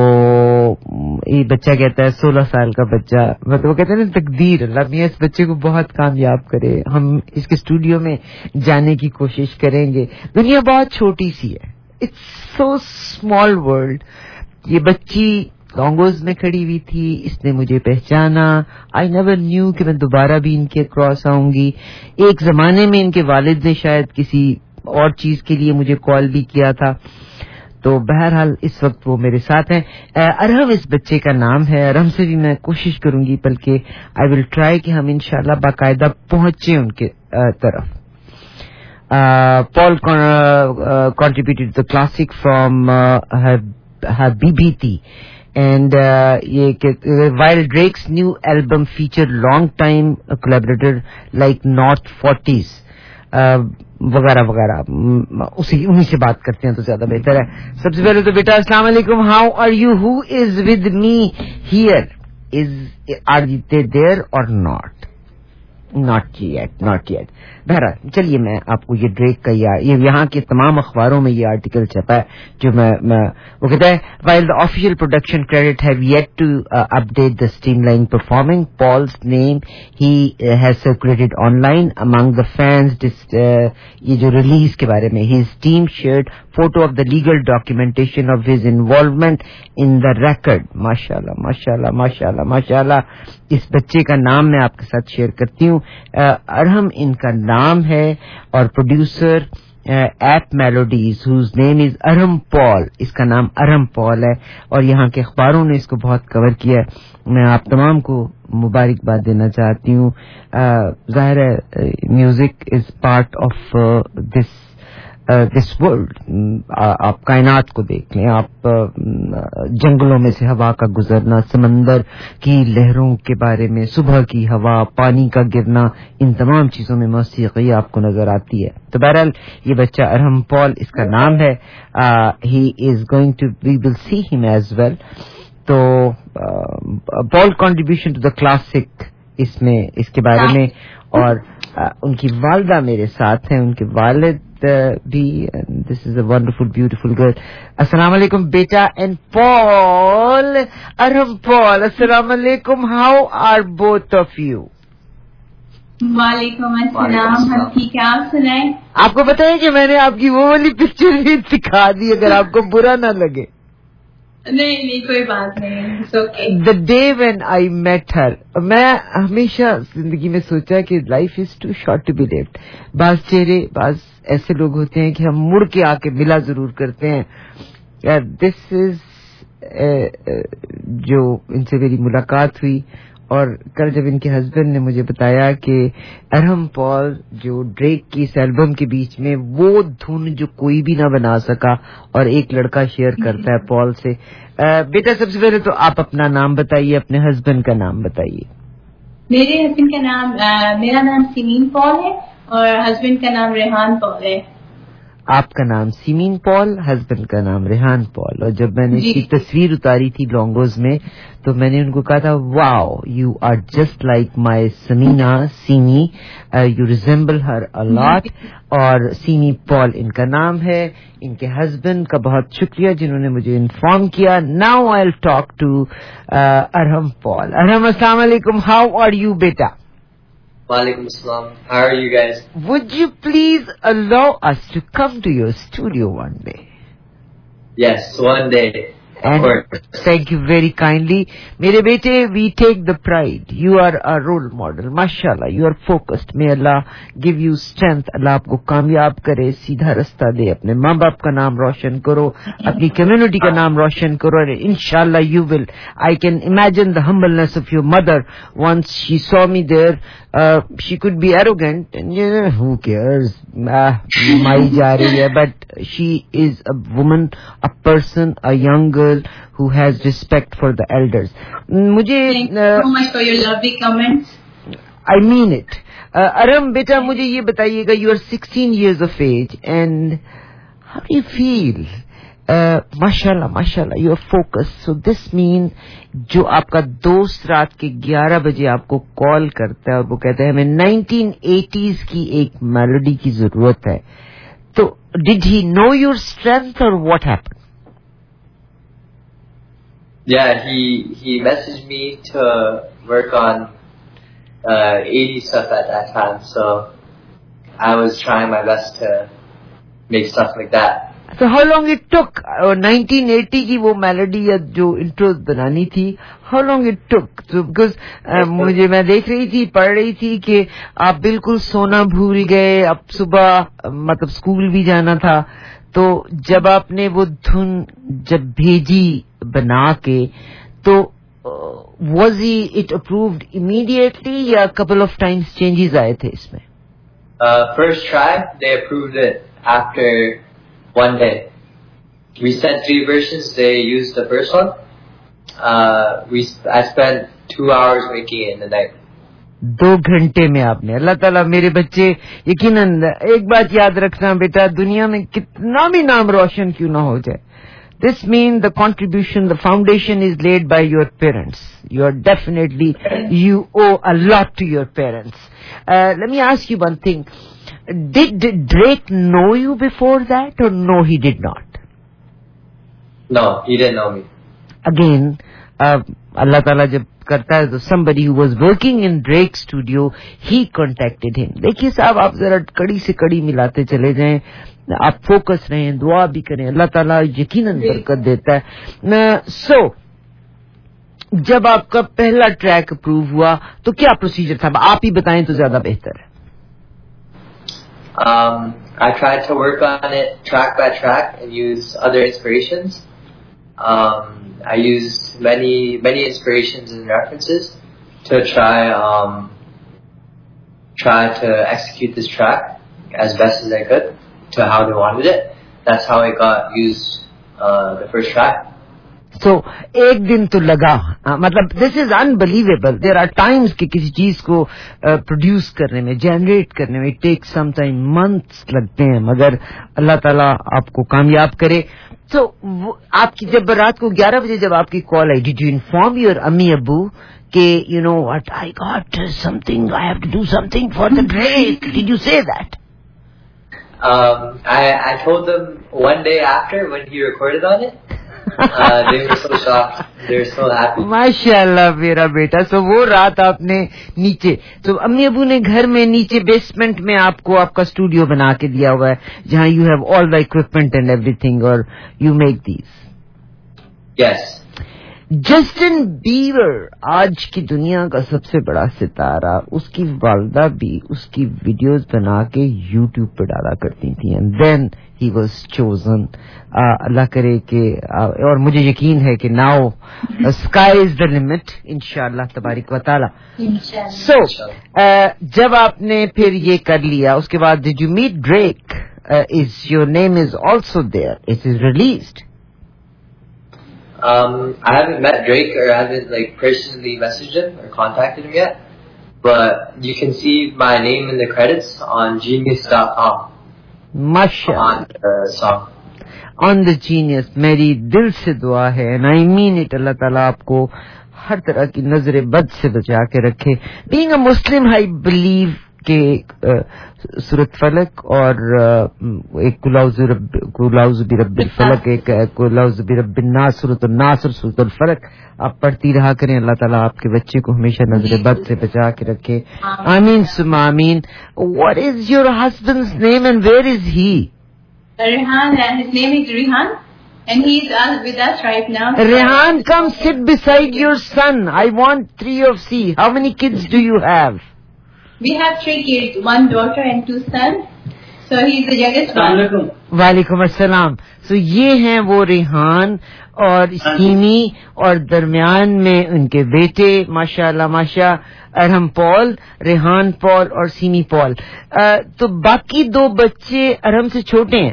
ये बच्चा कहता है 16 साल का बच्चा, मतलब वो कहते हैं ना तकदीर, अल्लाह मियां इस बच्चे को बहुत कामयाब करे, हम इसके स्टूडियो में जाने की कोशिश करेंगे। दुनिया बहुत छोटी सी है, इट्स सो स्मॉल वर्ल्ड। ये बच्ची लॉन्गोज में खड़ी हुई थी, इसने मुझे पहचाना। आई नेवर न्यू कि मैं दोबारा भी इनके क्रॉस आऊंगी। एक जमाने में इनके वालिद ने शायद किसी और चीज के लिए मुझे कॉल भी किया था। तो बहरहाल इस वक्त वो मेरे साथ हैं। अरहम इस बच्चे का नाम है। अरहम से भी मैं कोशिश करूंगी, बल्कि आई विल ट्राई कि हम इंशाल्लाह बाकायदा पहुंचे उनके तरफ। Paul contributed the classic from her BBT, And while Drake's new album featured long-time collaborator like North 40s वगैरह वगैरह, उन्हीं से बात करते हैं तो ज्यादा बेहतर है. सबसे पहले तो बेटा अस्सलाम वालेकुम, how are you, who is with me here, are they there or not? Not yet. बहरहाल चलिए मैं आपको ये ड्रेक का ये यहाँ के तमाम अखबारों में ये आर्टिकल छपा है जो मैं वो कहता है while the official production credit have yet to update the streamlined performing, Paul's name he has circulated online among the fans. ये जो रिलीज के बारे में his team shared photo of the legal documentation of his involvement in the record. माशाल्लाह माशाल्लाह माशाल्लाह माशाल्लाह. इस बच्चे का नाम मैं आपके साथ शेयर करती हूँ. अरहम इनका नाम है और producer Ape Melodies whose name is Arham Paul. इसका नाम अरहम पॉल है और यहाँ के अखबारों ने इसको बहुत कवर किया है. मैं आप तमाम को मुबारकबाद देना चाहती हूँ. जाहिर है music is part of this world. आप कायनात को देख लें, आप जंगलों में से हवा का गुजरना, समंदर की लहरों के बारे में, सुबह की हवा, पानी का गिरना, इन तमाम चीजों में मौसीकी आपको नजर आती है. तो बहरहाल ये बच्चा अरहम पॉल इसका नाम है. He is going to, we will see him as well. तो Paul contribution to the classic इसमें इसके बारे में. और उनकी वालदा मेरे साथ हैं, उनके वालिद भी. This is a wonderful beautiful girl. अस्सलाम वालेकुम बेटा एंड पॉल, अरहम पॉल. अस्सलाम वालेकुम, how are both of you? वालेकुम अस्सलाम, हम ठीक है, आप सुनाएं. आपको पता है कि मैंने आपकी वो वाली पिक्चर भी दिखा दी, अगर आपको बुरा ना लगे. नहीं कोई बात नहीं, it's okay. The day when I met her, मैं हमेशा जिंदगी में सोचा कि life is too short to be lived. बाज चेहरे, बाज ऐसे लोग होते हैं कि हम मुड़ के आके मिला जरूर करते हैं. दिस इज जो इनसे मेरी मुलाकात हुई और कल जब इनके हस्बैंड ने मुझे बताया कि अरहम पॉल जो ड्रेक की इस एल्बम के बीच में वो धुन जो कोई भी ना बना सका और एक लड़का शेयर करता है पॉल से. बेटा सबसे पहले तो आप अपना नाम बताइए, अपने हस्बैंड का नाम बताइए. मेरे हस्बैंड का नाम, मेरा नाम सिमीन पॉल है और हस्बैंड का नाम रेहान पॉल है. आपका नाम सिमीन पॉल, हस्बैंड का नाम रेहान पॉल. और जब मैंने इसकी तस्वीर उतारी थी लॉन्गोज में तो मैंने उनको कहा था, wow you are just like my Sameena Seemi, you resemble her a lot. और सीमी पॉल इनका नाम है. इनके हस्बैंड का बहुत शुक्रिया जिन्होंने मुझे इन्फॉर्म किया. Now I will talk to Arham Paul. Arham अस्सलाम वालेकुम, हाउ आर यू बेटा? Walaikum assalam. How are you guys? Would you please allow us to come to your studio one day? Yes, one day. And thank you very kindly. मेरे बेटे, we take the pride. You are a role model. Mashallah, you are focused. May Allah give you strength. Allah आपको कामयाब करे, सीधा रास्ता दे. अपने माँ बाप का नाम रोशन करो, अपनी कम्युनिटी का नाम रोशन करो. और inshallah you will. I can imagine the humbleness of your mother. Once she saw me there, she could be arrogant and you know, who cares? माई जा रही है. But she is a woman, a person, a young girl who has respect for the elders. मुझे Thank you so much for your lovely comments. I mean it. Arham बेटा मुझे ये बताइएगा, you are 16 years of age and how do you feel? माशाल्लाह माशाल्लाह you are focused. So this means जो आपका दोस्त रात के 11 बजे आपको कॉल करता है और वो कहता है हमें 1980s की एक मेलोडी की जरूरत है, तो did he know your strength or what happened? Yeah, he messaged me to work on 80s stuff at that time, so I was trying my best to make stuff like that. So how long it took? 1980 की वो melody या जो intro बनानी थी, how long it took? So because मुझे मैं देख रही थी, पढ़ रही थी कि आप बिल्कुल सोना भूल गए, अब सुबह मतलब स्कूल भी जाना था, तो जब आपने वो धुन जब भेजी बना के तो was it approved immediately या couple of times changes आए थे इसमें? First try, they approved it after one day. We sent 3 versions, they used the first one. I spent 2 hours making it in the night. 2 घंटे में आपने. अल्लाह ताला मेरे बच्चे यकीनन एक बात याद रखना बेटा, दुनिया में कितना भी नाम रोशन क्यों ना हो जाए, this means the contribution, the foundation is laid by your parents. You are definitely, you owe a lot to your parents. Let me ask you one thing. Did Drake know you before that or no, he did not? No, he didn't know me. Again, Allah Ta'ala jab karta hai, so somebody who was working in Drake's studio, he contacted him. देखिए साहब, आप जरा कड़ी से कड़ी मिलाते चले जाएं, आप फोकस रहें, दुआ भी करें, अल्लाह ताला यकीनन बरकत देता है. So, जब आपका पहला ट्रैक अप्रूव हुआ तो क्या प्रोसीजर था, आप ही बताएं तो ज्यादा बेहतर है. I tried to work on it track by track and use other inspirations. I used many inspirations and references to try to execute this track as best as I could to how they wanted it. That's how I got used the first track. So, एक दिन तो लगा, मतलब this is unbelievable. There are times कि किसी चीज को produce करने में, जनरेट करने में it takes some time, months लगते हैं, मगर अल्लाह ताला आपको कामयाब करे. So, आपकी जब रात को 11 बजे जब आपकी कॉल आई, did you inform your अम्मी अब्बू कि you know what, I got something, I have to do something for the Drake? Did you say that? I told them one day after when he recorded on it. They were so shocked. They were so happy. माशाल्लाह मेरा बेटा. So वो रात आपने नीचे, तो अम्मी अबू ने घर में नीचे बेसमेंट में आपको आपका स्टूडियो बना के दिया हुआ है जहाँ you have all the equipment and everything or you make these. Yes. Justin Bieber आज की दुनिया का सबसे बड़ा सितारा, उसकी वालदा भी उसकी वीडियोस बना के यूट्यूब पर डाला करती थी and then he was chosen. अल्लाह करे कि, और मुझे यकीन है कि now sky is the limit इंशाअल्लाह तबारिक व तआला. सो जब आपने फिर ये कर लिया उसके बाद did you meet Drake? Is your name is also there, it is released. I haven't met Drake or I haven't like personally messaged him or contacted him yet, but you can see my name in the credits on Genius.com. Mashallah. On the song. On the Genius. मेरी दिल से दुआ है and I mean it, अल्लाह ताला आपको हर तरह की नजर बद से बचा के रखे. Being a Muslim, I believe के सूरत फलक और एक कुलाउज़ बिरब्बिल फलक, एक कुलाउज़ बिरब्बिन नास, सूरतुन नासर, सूरतुल फलक आप पढ़ती रहा करें. अल्लाह ताला आपके बच्चे को हमेशा नजर बद से बचा के रखे. आमीन सुम्मा आमीन. What is your husband's name and where is he? Rehan, his name is Rehan and he is with us right now. Rehan, come sit beside your son. I want 3 of C. How many kids do you have? We have 3 kids, 1 daughter and 2 sons. So he is the youngest one. वालेकुम अस्सलाम. So ये हैं वो रेहान और semi और दरमियान में उनके बेटे माशाल्लाह माशा, अरहम पॉल, रेहान पॉल और सीमी पॉल. तो बाकी 2 बच्चे अरहम से छोटे हैं?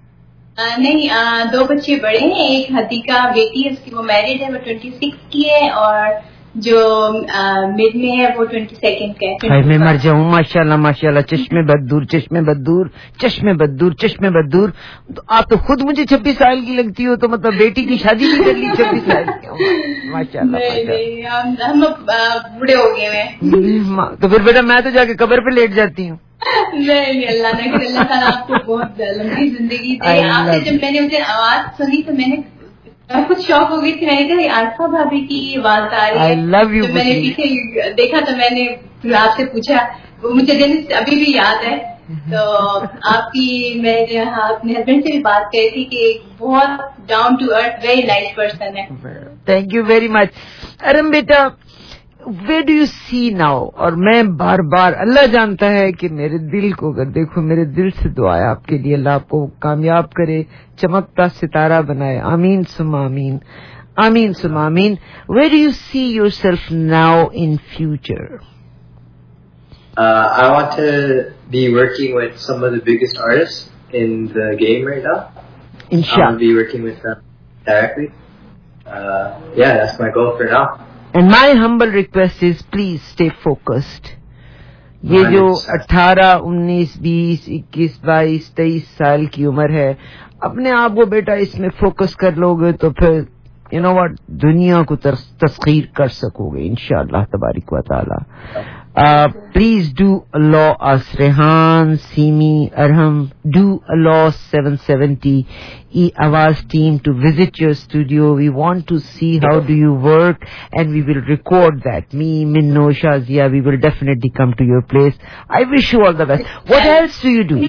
नहीं, 2 बच्चे बड़े हैं. एक हदीका बेटी है उसकी, वो मैरिड है, वो 26 की है, और जो मिड में है वो 22nd का है. मैं मर जाऊं. माशाल्लाह माशाल्लाह. चश्मे बदूर चश्मे बदूर चश्मे बदूर चश्मे बदूर. तो आप तो खुद मुझे 26 साल की लगती हो, तो मतलब बेटी की शादी भी कर ली 26 साल की. माशाल्लाह. नहीं, हम बूढ़े हो गए हैं. तो फिर बेटा मैं तो जाके कब्र पे लेट जाती हूँ. नहीं, अल्लाह न करे, अल्लाह ताला आपको बहुत लंबी जिंदगी दे. आपने जब मैंने उनसे आवाज सुनी तो मैंने कुछ शौक हो गई थी. मैंने कहा आरफा भाभी की आवाज आ रही है. I love you. तो मैंने पीछे देखा तो मैंने फिर आपसे पूछा, मुझे दिन अभी भी याद है. तो आपकी, मैं अपने हस्बैंड से भी बात करी थी कि बहुत down to earth, very nice person है. Thank you very much. अरे बेटा, where do you see now? और मैं बार बार, अल्लाह जानता है कि मेरे दिल को अगर देखो, मेरे दिल से दुआ है आपके लिए, अल्लाह आपको कामयाब करे, चमकता सितारा बनाए. आमीन सुम्मा आमीन. आमीन सुम्मा आमीन. Where do you see yourself now in future? I want to be working with some of the biggest artists in the game right now. Inshallah. I want to be working with them directly. that's my goal for now. And my humble request is please stay focused. یہ جو 18, 19, 20, 21, 22, 23 سال کی عمر ہے, اپنے آپ کو بیٹا اس میں focus کر لو گے تو پھر یو نو واٹ دنیا کو تسخیر کر سکو گے انشاءاللہ تبارک و تعالی. Please do allow us, Rehan, Simi, Arham, do allow 770 Awaz team to visit your studio. We want to see how do you work and we will record that. Me, Minno, Shazia, we will definitely come to your place. I wish you all the best. What else do you do?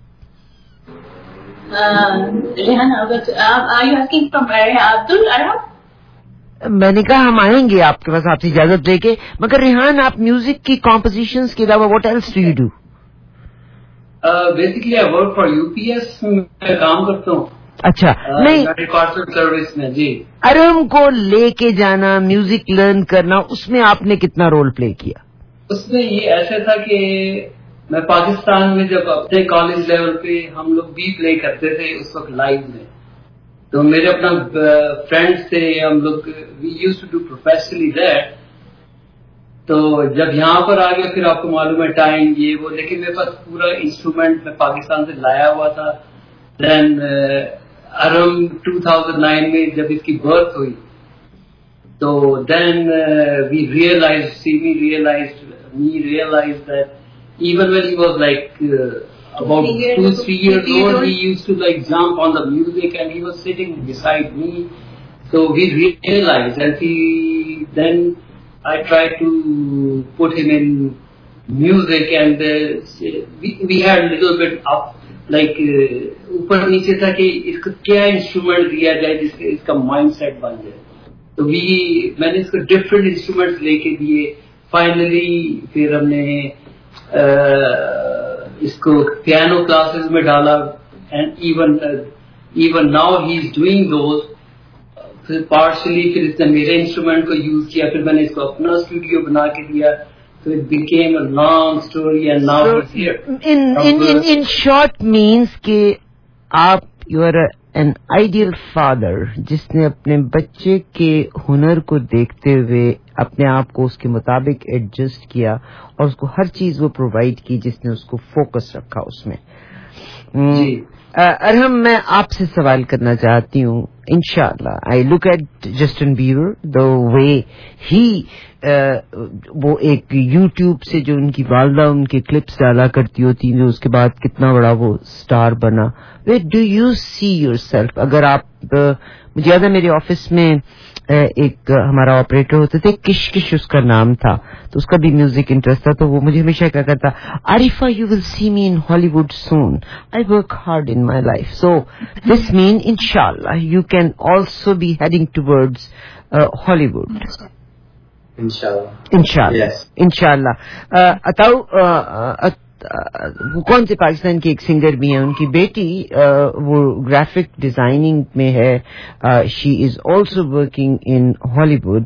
Rehan, are you asking from Abdul Arham? میں نے کہا ہم آئیں گے آپ کے پاس آپ سے اجازت لے کے, مگر ریحان آپ میوزک کی کمپوزیشنز کے علاوہ what else do you do? Basically I work for UPS, میں کام کرتا ہوں. اچھا, نہیں پارسل سروس میں. جی, ارم کو لے کے جانا, میوزک لرن کرنا, اس میں آپ نے کتنا رول پلے کیا؟ اس میں یہ ایسا تھا کہ میں پاکستان میں جب اپنے کالج لیول پہ ہم لوگ بھی پلے کرتے تھے اس وقت لائیو میں, تو میرے اپنا فرینڈس تھے, ہم لوگ we use to do professionally that. تو جب یہاں پر آ گیا پھر آپ کو معلوم ہے ٹائم یہ وہ, لیکن میرے پاس پورا انسٹرومنٹ میں پاکستان سے لایا ہوا تھا. دین اراؤنڈ 2009 میں جب اس کی برتھ ہوئی تو then we realise, me realise that even when he was like about 2-3 years old, he used to like jump on the music and he was sitting beside me. So we realized, and then I tried to put him in music, and we had a little bit up, like اوپر نیچے تھا کہ اس کو کیا instrument دیا جائے جس سے اس کا مائنڈ سیٹ بن جائے. تو میں نے اس کو ڈفرینٹ انسٹرومینٹس لے کے دیے. فائنلی پھر ہم نے اس کو پیانو کلاسز میں ڈالا, and even now he is doing those. پھر پارشلی پھر اس نے میرے انسٹرومنٹ کو یوز کیا, پھر میں نے اس کو اپنا اسٹوڈیو بنا کے دیا. So it became a long story and now it's here. In short means کہ آپ you are an ideal father جس نے اپنے بچے کے ہنر کو دیکھتے ہوئے اپنے آپ کو اس کے مطابق ایڈجسٹ کیا اور اس کو ہر چیز وہ پرووائڈ کی جس نے اس کو فوکس رکھا اس میں. ارحم, میں آپ سے سوال کرنا چاہتی ہوں. انشاءاللہ آئی لک ایٹ جسٹن بیبر دا وے ہی وہ ایک یوٹیوب سے جو ان کی والدہ ان کے کلپس ڈالا کرتی ہوتی جو اس کے بعد کتنا بڑا وہ اسٹار بنا. Where do you see yourself? اگر آپ مجھے یاد ہے میرے آفس میں ایک ہمارا آپریٹر ہوتے تھے, کش اس کا نام تھا, تو اس کا بھی میوزک انٹرسٹ تھا, تو وہ مجھے ہمیشہ کیا کرتا, Arifa you will C me in Hollywood soon, I work hard in my life. So this man انشاءاللہ you can also be heading towards Hollywood. انشاءاللہ. اتاؤ وہ کون سے پاکستان کی ایک سنگر بھی ہیں, ان کی بیٹی وہ گرافک ڈیزائننگ میں ہے, شی از آلسو ورکنگ ان ہالی ووڈ,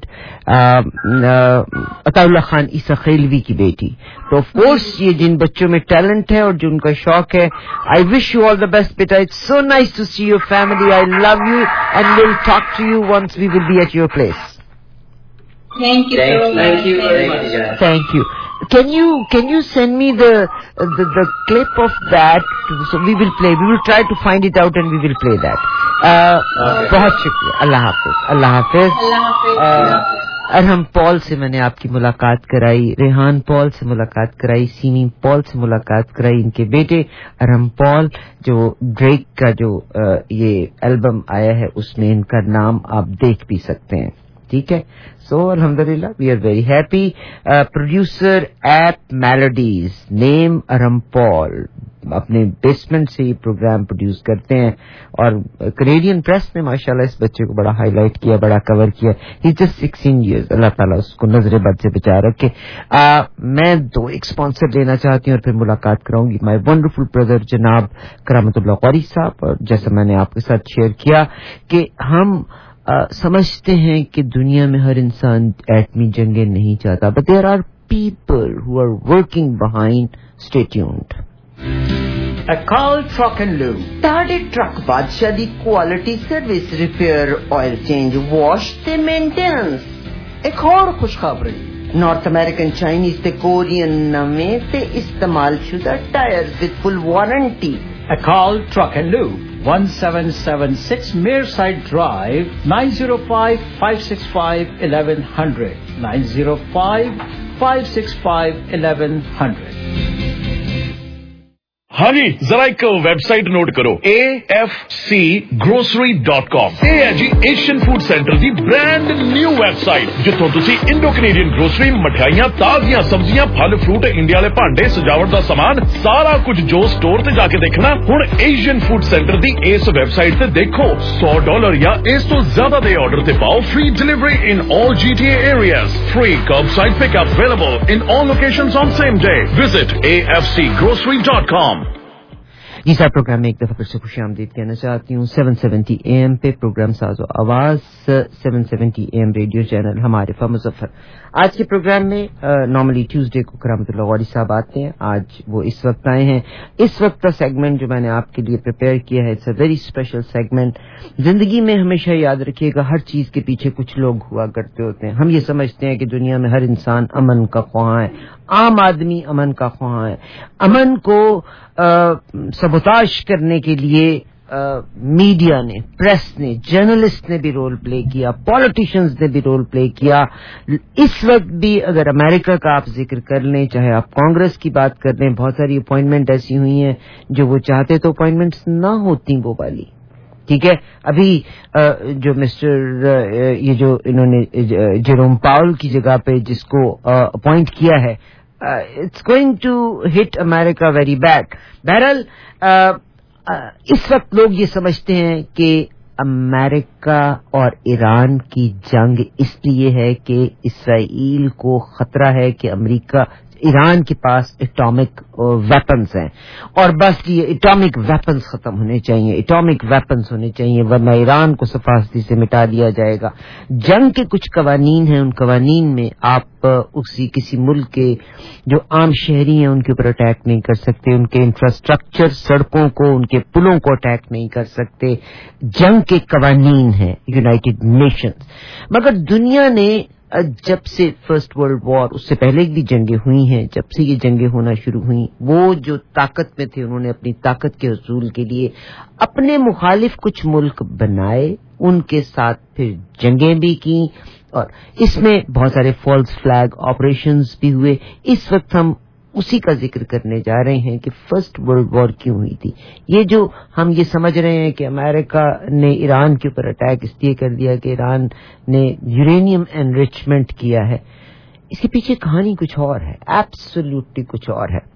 عطا اللہ خان عیسیٰ خیلوی کی بیٹی. تو آف کورس یہ جن بچوں میں ٹیلنٹ ہے اور جو ان کا شوق ہے, I wish you all the best بیٹا. It's so nice to see your family. I love you and will talk to you once we will be at your place. Thank you so much. Thank you very much. Thank you. Can you send me the clip of that? So we will play. We will try to find it out and we will play that. بہت شکریہ. اللہ حافظ. اللہ حافظ. ارحم پال سے میں نے آپ کی ملاقات کرائی, ریحان پال سے ملاقات کرائی, سیمی پال سے ملاقات کرائی. ان کے بیٹے ارحم پال جو ڈریک کا جو یہ البم آیا ہے اس میں ان کا نام آپ دیکھ بھی سکتے ہیں. ٹھیک ہے. سو الحمدللہ we are very happy. Producer Ape Melodies, name Arham Paul, اپنے بیسمنٹ سے یہ پروگرام پروڈیوس کرتے ہیں اور کینیڈین پریس نے ماشاءاللہ اس بچے کو بڑا ہائی لائٹ کیا, بڑا کور کیا. He just 16 years. اللہ تعالیٰ اس کو نظر بد سے بچا رکھے. میں 2 ایک اسپانسر لینا چاہتی ہوں اور پھر ملاقات کراؤں گی. مائی ونڈرفل بردر جناب کرامت اللہ قاری صاحب. اور جیسا میں نے آپ کے ساتھ شیئر کیا کہ ہم سمجھتے ہیں کہ دنیا میں ہر انسان ایٹمی جنگیں نہیں چاہتا, but there are people who are working behind. Stay tuned. Akal Truck and Lube, ਤੁਹਾਡੇ ਟਰੱਕ ਬਾਦਸ਼ਾਹ ਦੀ quality service, repair, oil change, wash ਤੇ ਮੇਨਟੇਨੈਂਸ। ਇੱਕ ਹੋਰ ਖੁਸ਼ਖਬਰੀ, ਨਾਰਥ ਅਮਰੀਕਨ, ਚਾਈਨੀਜ਼ ਤੇ ਕੋਰੀਅਨ ਨਵੇਂ ਤੇ ਇਸਤੇਮਾਲਸ਼ੁਦਾ tyres with full warranty. Akal Truck and Lube, 1776 Mearside Drive, 905-565-1100, 905-565-1100। ہاں جی، ذرا ایک ویب سائٹ نوٹ کرو، AFCgrocery.com۔ یہ ہے جی ایشین فوڈ سینٹر دی برانڈ نیو ویب سائٹ، جتوں تسی انڈو کینیڈین گروسری، مٹھائیاں، تازیاں سبزیاں، پھل فروٹ، انڈیا والے بھانڈے، سجاوٹ دا سامان، سارا کچھ جو سٹور تے جا کے دیکھنا ہن ایشین فوڈ سینٹر دی اس ویب سائٹ تے دیکھو۔ $100 یا اس تو زیادہ دے آرڈر تے پاؤ free delivery in all GTA areas، free curbside pick up available in all locations on same day. Visit AFCgrocery.com۔ جی صاحب، پروگرام میں ایک دفعہ پھر سے خوش آمدید کہنا چاہتی ہوں۔ 770 AM پہ پروگرام ساز و آواز، 770 AM ریڈیو چینل، ہمارے مظفر۔ آج کے پروگرام میں نارملی ٹیوزڈے کو کرامت اللہ غوری صاحب آتے ہیں، آج وہ اس وقت آئے ہیں۔ اس وقت کا سیگمنٹ جو میں نے آپ کے لیے پریپیئر کیا ہے، it's a very special segment. زندگی میں ہمیشہ یاد رکھیے گا، ہر چیز کے پیچھے کچھ لوگ ہوا کرتے ہوتے ہیں۔ ہم یہ سمجھتے ہیں کہ دنیا میں ہر انسان امن کا خواہاں ہے، عام آدمی امن کا خواہاں ہے۔ امن کو سبوتاش کرنے کے لیے میڈیا نے، پریس نے، جرنلسٹ نے بھی رول پلے کیا، پولیٹیشنز نے بھی رول پلے کیا۔ اس وقت بھی اگر امریکہ کا آپ ذکر کر لیں، چاہے آپ کانگریس کی بات کر لیں، بہت ساری اپوائنٹمنٹ ایسی ہوئی ہیں جو وہ چاہتے تو اپوائنٹمنٹس نہ ہوتی وہ والی، ٹھیک ہے۔ ابھی جو مسٹر یہ جو انہوں نے جیروم پاول کی جگہ پہ جس کو اپوائنٹ کیا ہے، it's going to hit America very bad. بہرحال اس وقت لوگ یہ سمجھتے ہیں کہ امریکہ اور ایران کی جنگ اس لیے ہے کہ اسرائیل کو خطرہ ہے کہ امریکہ ایران کے پاس ایٹامک ویپنز ہیں، اور بس یہ ایٹامک ویپنز ختم ہونے چاہیے، ایٹامک ویپنز ہونے چاہیے، ورنہ ایران کو صفاقتی سے مٹا دیا جائے گا۔ جنگ کے کچھ قوانین ہیں، ان قوانین میں آپ کسی ملک کے جو عام شہری ہیں ان کے اوپر اٹیک نہیں کر سکتے، ان کے انفراسٹرکچر، سڑکوں کو، ان کے پلوں کو اٹیک نہیں کر سکتے۔ جنگ کے قوانین ہیں یونائٹڈ نیشنز۔ مگر دنیا نے جب سے فرسٹ ورلڈ وار، اس سے پہلے بھی جنگیں ہوئی ہیں، جب سے یہ جنگیں ہونا شروع ہوئیں، وہ جو طاقت میں تھے انہوں نے اپنی طاقت کے حصول کے لیے اپنے مخالف کچھ ملک بنائے، ان کے ساتھ پھر جنگیں بھی کی، اور اس میں بہت سارے فالس فلیگ آپریشنز بھی ہوئے۔ اس وقت ہم اسی کا ذکر کرنے جا رہے ہیں کہ فرسٹ ورلڈ وار کیوں ہوئی تھی۔ یہ جو ہم یہ سمجھ رہے ہیں کہ امریکہ نے ایران کے اوپر اٹیک اس لیے کر دیا کہ ایران نے یورینیم انریچمنٹ کیا ہے، اس کے پیچھے کہانی کچھ اور ہے، ایبسولوٹلی کچھ اور ہے۔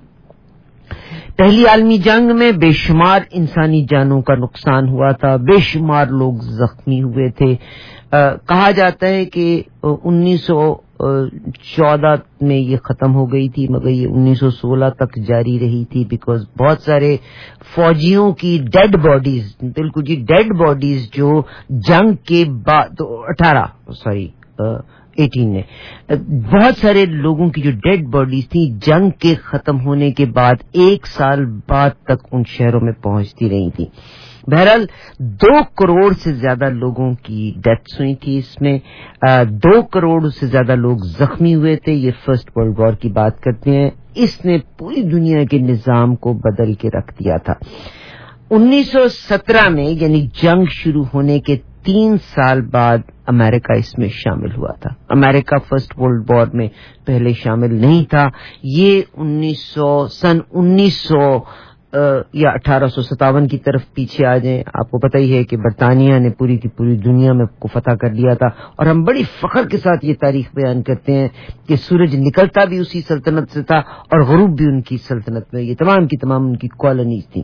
پہلی عالمی جنگ میں بے شمار انسانی جانوں کا نقصان ہوا تھا، بے شمار لوگ زخمی ہوئے تھے۔ کہا جاتا ہے کہ 1914 میں یہ ختم ہو گئی تھی، مگر یہ 1916 تک جاری رہی تھی، بیکاز بہت سارے فوجیوں کی ڈیڈ باڈیز، بالکل جی ڈیڈ باڈیز جو جنگ کے بعد 18 نے بہت سارے لوگوں کی جو ڈیڈ باڈیز تھیں جنگ کے ختم ہونے کے بعد 1 سال بعد تک ان شہروں میں پہنچتی رہی تھی۔ بہرحال 2 کروڑ سے زیادہ لوگوں کی ڈیتھس ہوئی تھی، اس میں 2 کروڑ سے زیادہ لوگ زخمی ہوئے تھے۔ یہ فرسٹ ورلڈ وار کی بات کرتے ہیں، اس نے پوری دنیا کے نظام کو بدل کے رکھ دیا تھا۔ 1917 میں یعنی جنگ شروع ہونے کے 3 سال بعد امریکہ اس میں شامل ہوا تھا۔ امریکہ فرسٹ ورلڈ وار میں پہلے شامل نہیں تھا۔ یہ سن 1900 یا 1857 کی طرف پیچھے آ جائیں، آپ کو پتہ ہی ہے کہ برطانیہ نے پوری کی پوری دنیا میں کو فتح کر لیا تھا، اور ہم بڑی فخر کے ساتھ یہ تاریخ بیان کرتے ہیں کہ سورج نکلتا بھی اسی سلطنت سے تھا اور غروب بھی ان کی سلطنت میں، یہ تمام کی تمام ان کی کالونیز تھیں۔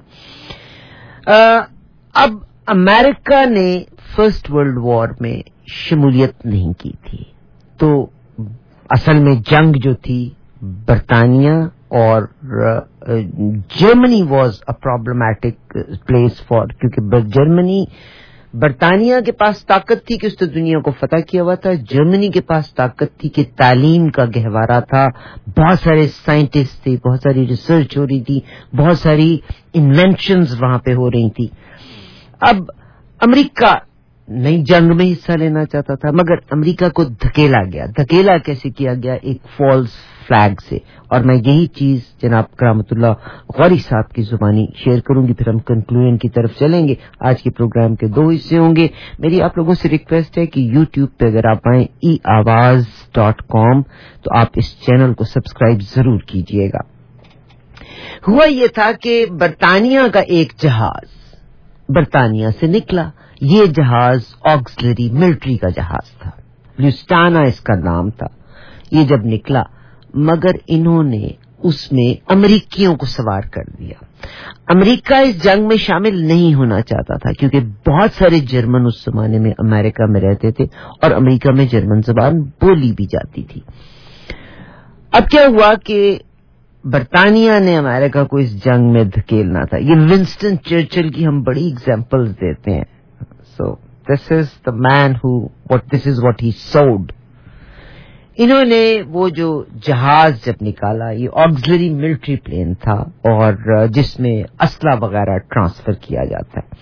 اب امریکہ نے فرسٹ ورلڈ وار میں شمولیت نہیں کی تھی، تو اصل میں جنگ جو تھی برطانیہ اور جرمنی was a problematic place for, کیونکہ جرمنی برطانیہ کے پاس طاقت تھی کہ اس نے دنیا کو فتح کیا ہوا تھا. جرمنی کے پاس طاقت تھی کہ تعلیم کا گہوارہ تھا, بہت سارے سائنٹسٹ تھے, بہت ساری ریسرچ ہو رہی تھی, بہت ساری انوینشنز وہاں پہ ہو رہی تھی. اب امریکہ نئی جنگ میں حصہ لینا چاہتا تھا, مگر امریکہ کو دھکیلا گیا. دھکیلا کیسے کیا گیا؟ ایک فالس فلیگ سے. اور میں یہی چیز جناب کرامت اللہ غوری صاحب کی زبانی شیئر کروں گی, پھر ہم کنکلوژن کی طرف چلیں گے. آج کے پروگرام کے 2 حصے ہوں گے. میری آپ لوگوں سے ریکویسٹ ہے کہ یوٹیوب پہ اگر آپ آئیں eAwaaz.com تو آپ اس چینل کو سبسکرائب ضرور کیجئے گا. ہوا یہ تھا کہ برطانیہ کا ایک جہاز برطانیہ سے نکلا. یہ جہاز آکسلری ملٹری کا جہاز تھا, لوسٹانا اس کا نام تھا. یہ جب نکلا مگر انہوں نے اس میں امریکیوں کو سوار کر دیا. امریکہ اس جنگ میں شامل نہیں ہونا چاہتا تھا کیونکہ بہت سارے جرمن اس زمانے میں امریکہ میں رہتے تھے اور امریکہ میں جرمن زبان بولی بھی جاتی تھی. اب کیا ہوا کہ برطانیہ نے امریکہ کو اس جنگ میں دھکیلنا تھا. یہ ونسٹن چرچل کی ہم بڑی ایگزامپلز دیتے ہیں. So this is the main this is what he showed. انہوں نے وہ جو جہاز جب نکالا, یہ آکسلری ملٹری پلین تھا اور جس میں اسلحہ وغیرہ ٹرانسفر کیا جاتا ہے.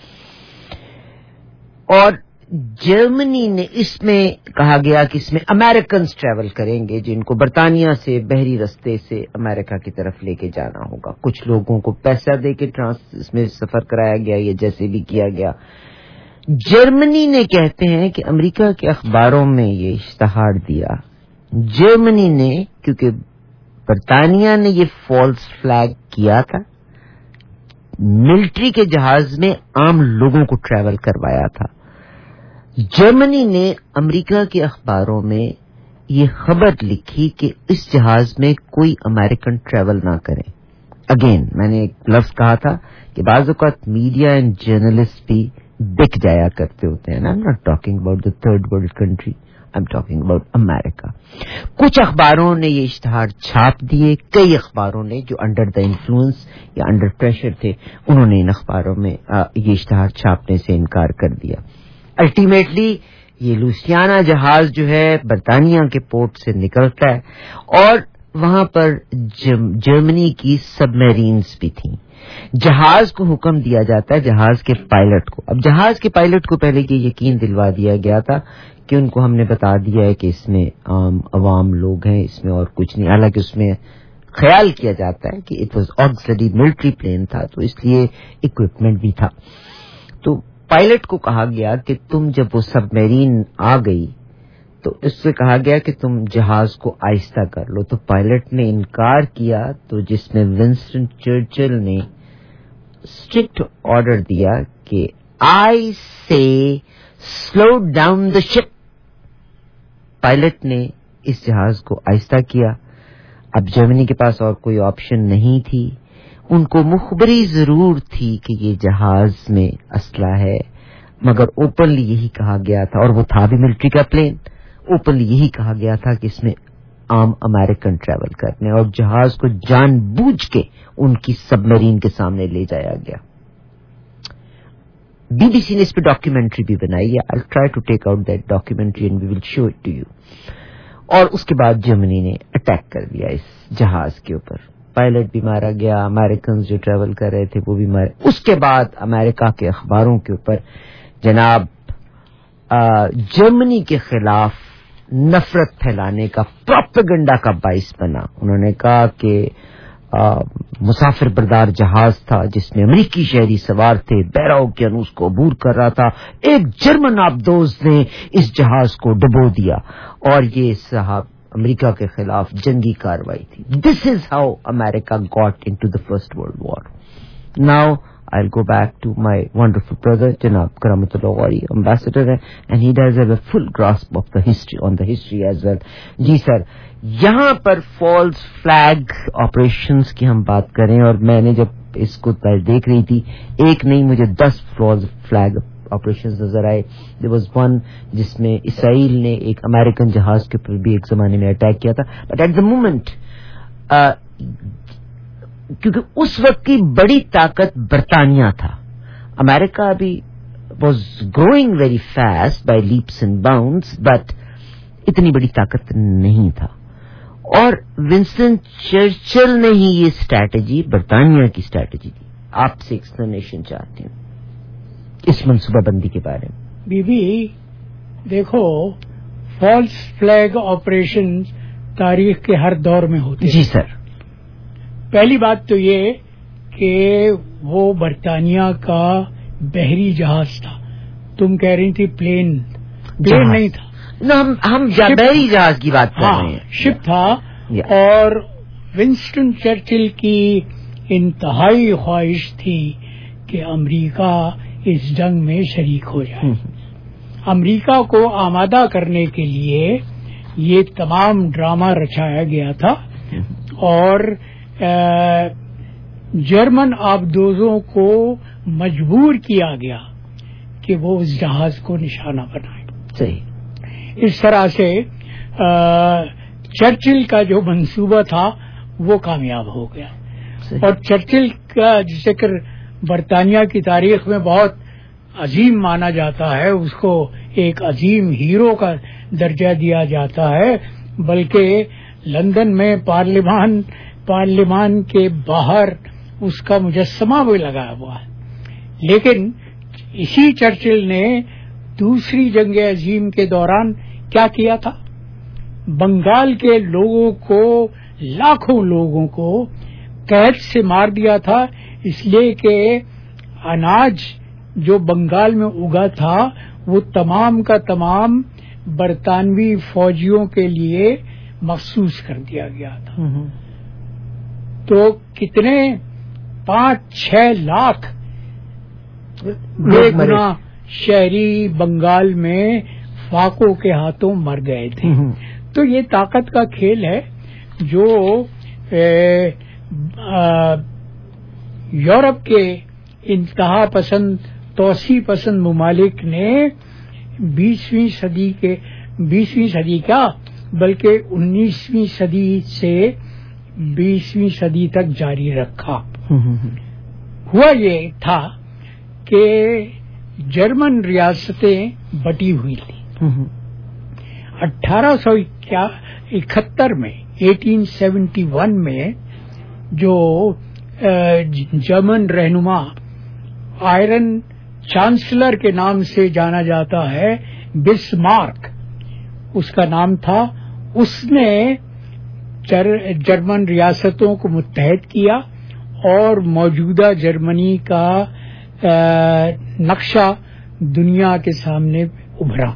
اور جرمنی نے اس میں کہا گیا کہ اس میں امریکنز ٹریول کریں گے جن کو برطانیہ سے بحری رستے سے امریکہ کی طرف لے کے جانا ہوگا. کچھ لوگوں کو پیسہ دے کے اس میں سفر کرایا گیا, یہ جیسے بھی کیا گیا. جرمنی نے کہتے ہیں کہ امریکہ کے اخباروں میں یہ اشتہار دیا. جرمنی نے, کیونکہ برطانیہ نے یہ فالس فلیگ کیا تھا, ملٹری کے جہاز میں عام لوگوں کو ٹریول کروایا تھا. جرمنی نے امریکہ کے اخباروں میں یہ خبر لکھی کہ اس جہاز میں کوئی امریکن ٹریول نہ کریں. اگین میں نے ایک لفظ کہا تھا کہ بعض اوقات میڈیا اینڈ جرنلسٹ بھی بک جایا کرتے ہوتے ہیں. I'm not talking about the third world country, I'm talking about America. کچھ اخباروں نے یہ اشتہار چھاپ دیے, کئی اخباروں نے جو انڈر دا انفلوئنس یا انڈر پریشر تھے انہوں نے ان اخباروں میں یہ اشتہار چھاپنے سے انکار کر دیا. الٹیمیٹلی یہ لوسیانا جہاز جو ہے برطانیہ کے پورٹ سے نکلتا ہے اور وہاں پر جرمنی کی سب میرینز بھی تھیں. جہاز کو حکم دیا جاتا ہے, جہاز کے پائلٹ کو. اب جہاز کے پائلٹ کو پہلے یہ یقین دلوا دیا گیا تھا کہ ان کو ہم نے بتا دیا ہے کہ اس میں عام عوام لوگ ہیں, اس میں اور کچھ نہیں. حالانکہ اس میں خیال کیا جاتا ہے کہ it was auxiliary military plane تھا تو اس لیے اکوپمنٹ بھی تھا. تو پائلٹ کو کہا گیا کہ تم جب وہ سب میرین آ گئی تو اس سے کہا گیا کہ تم جہاز کو آہستہ کر لو. تو پائلٹ نے انکار کیا, تو جس میں ونسٹن چرچل نے اسٹرکٹ آرڈر دیا کہ آئی سے slow down the ship. Pilot نے اس جہاز کو آہستہ کیا. اب جرمنی کے پاس اور کوئی آپشن نہیں تھی. ان کو مخبری ضرور تھی کہ یہ جہاز میں اسلحہ ہے, مگر اوپنلی یہی کہا گیا تھا, اور وہ تھا بھی ملٹری کا پلین, اوپنلی یہی کہا گیا تھا کہ اس میں عام امریکن ٹریول کرنے, اور جہاز کو جان بوجھ کے ان کی سب میرین کے سامنے لے جایا گیا. بی بی سی نے اس پہ ڈاکیومنٹری بھی بنائی ہے. I'll try to take out that documentary and we will show it to you. اور اس کے بعد جرمنی نے اٹیک کر دیا اس جہاز کے اوپر. پائلٹ بھی مارا گیا, امریکنز جو ٹریول کر رہے تھے وہ بھی مارے. اس کے بعد امریکہ کے اخباروں کے اوپر جناب جرمنی کے خلاف نفرت پھیلانے کا پروپیگنڈا کا باعث بنا. انہوں نے کہا کہ مسافر بردار جہاز تھا جس میں امریکی شہری سوار تھے, بحیرہ اوقیانوس کو عبور کر رہا تھا. ایک جرمن آبدوز نے اس جہاز کو ڈبو دیا اور یہ صاحب امریکہ کے خلاف جنگی کاروائی تھی. This is how America got into the First world War. Now I'll go back to my wonderful brother Janab Karamatullah Ghori, ambassador, and he does have a full grasp of the history, on the history as well. جی sir, یہاں پر false flag operations کی ہم بات کریں, اور میں نے جب اس کو دیکھ رہی تھی, ایک نہیں مجھے 10 فالس فلیگ آپریشنز نظر آئے. there was one جس میں اسرائیل نے ایک امریکن جہاز کے اوپر بھی ایک زمانے میں اٹیک کیا تھا. بٹ ایٹ دا مومنٹ کیونکہ اس وقت کی بڑی طاقت برطانیہ تھا, امریکہ ابھی was growing very fast by leaps and bounds, but اتنی بڑی طاقت نہیں تھا. اور ونسٹن چرچل نے ہی یہ اسٹریٹجی برطانیہ کی اسٹریٹجی تھی. آپ سے ایکسپلینیشن چاہتی ہوں اس منصوبہ بندی کے بارے میں. بی دیکھو، فالس فلیگ آپریشن تاریخ کے ہر دور میں ہوتے. جی سر. پہلی بات تو یہ کہ وہ برطانیہ کا بحری جہاز تھا. تم کہہ رہی تھی پلین نہیں تھا. ہم بحری جہاز کی بات کر رہے ہیں. شپ تھا. اور ونسٹن چرچل کی انتہائی خواہش تھی کہ امریکہ اس جنگ میں شریک ہو جائے. امریکہ کو آمادہ کرنے کے لیے یہ تمام ڈرامہ رچایا گیا تھا اور جرمن آبدوزوں کو مجبور کیا گیا کہ وہ اس جہاز کو نشانہ بنائیں. صحیح. اس طرح سے چرچل کا جو منصوبہ تھا وہ کامیاب ہو گیا. اور چرچل کا ذکر برطانیہ کی تاریخ میں بہت عظیم مانا جاتا ہے. اس کو ایک عظیم ہیرو کا درجہ دیا جاتا ہے. بلکہ لندن میں پارلیمان کے باہر اس کا مجسمہ بھی لگا ہوا ہے. لیکن اسی چرچل نے دوسری جنگ عظیم کے دوران کیا کیا تھا؟ بنگال کے لوگوں کو، لاکھوں لوگوں کو قحط سے مار دیا تھا. اس لیے کہ اناج جو بنگال میں اگا تھا وہ تمام کا تمام برطانوی فوجیوں کے لیے مخصوص کر دیا گیا تھا. تو کتنے 5-6 لاکھ بے گناہ شہری بنگال میں فاقوں کے ہاتھوں مر گئے تھے. تو یہ طاقت کا کھیل ہے جو یورپ کے انتہا پسند، توسیع پسند ممالک نے 20ویں صدی کا بلکہ 19ویں صدی سے 20ویں صدی تک جاری رکھا. ہوا یہ تھا کہ جرمن ریاستیں بٹی ہوئی تھیں. 1871 میں 1871 میں جو جرمن رہنما آئرن چانسلر کے نام سے جانا جاتا ہے، بسمارک اس کا نام تھا. اس نے جرمن ریاستوں کو متحد کیا اور موجودہ جرمنی کا نقشہ دنیا کے سامنے ابھرا.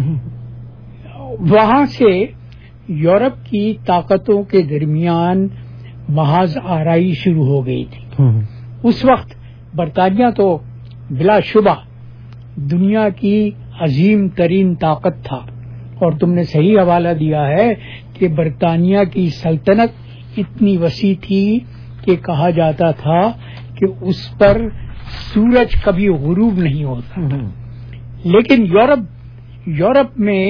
وہاں سے یورپ کی طاقتوں کے درمیان محاذ آرائی شروع ہو گئی تھی. اس وقت برطانیہ تو بلا شبہ دنیا کی عظیم ترین طاقت تھا. اور تم نے صحیح حوالہ دیا ہے کہ برطانیہ کی سلطنت اتنی وسیع تھی کہ کہا جاتا تھا کہ اس پر سورج کبھی غروب نہیں ہوتا. لیکن یورپ میں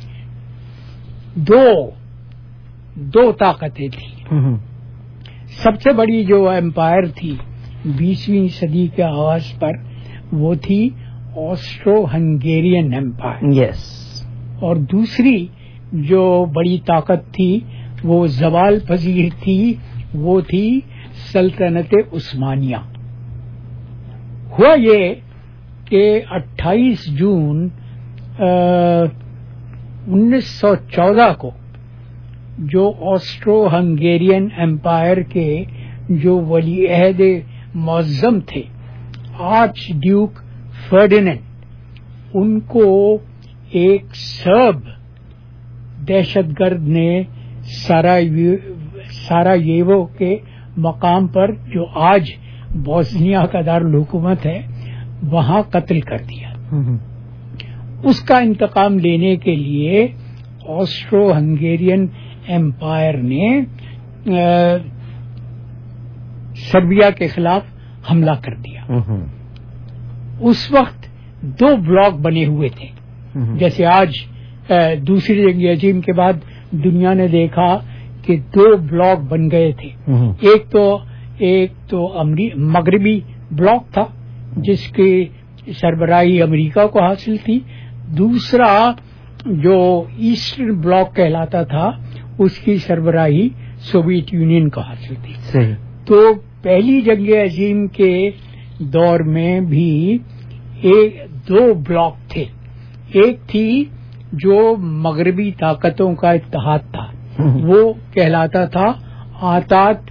دو طاقتیں تھیں. سب سے بڑی جو امپائر تھی 20ویں صدی کے آغاز پر وہ تھی آسٹرو ہنگیرین امپائر. یس. اور دوسری جو بڑی طاقت تھی وہ زوال پذیر تھی، وہ تھی سلطنت عثمانیہ. ہوا یہ کہ 28 جون 1914 کو جو آسٹرو ہنگیرین امپائر کے جو ولی عہد معظم تھے آرچ ڈیوک فرڈینینڈ، ان کو ایک سرب دہشت گرد نے ساراییوو کے مقام پر جو آج بوسنیا کا دارالحکومت ہے وہاں قتل کر دیا. اس کا انتقام لینے کے لیے آسٹرو ہنگیرین امپائر نے سربیا کے خلاف حملہ کر دیا. اس وقت 2 بلاک بنے ہوئے تھے. جیسے آج دوسری جنگ عظیم کے بعد دنیا نے دیکھا کہ 2 بلاک بن گئے تھے. ایک تو مغربی بلاک تھا جس کے سربراہی امریکہ کو حاصل تھی، دوسرا جو ایسٹرن بلاک کہلاتا تھا اس کی سربراہی سوویت یونین کو حاصل تھی. صحیح. تو پہلی جنگ عظیم کے دور میں بھی دو بلاک تھے. ایک تھی جو مغربی طاقتوں کا اتحاد تھا، وہ کہلاتا تھا آتات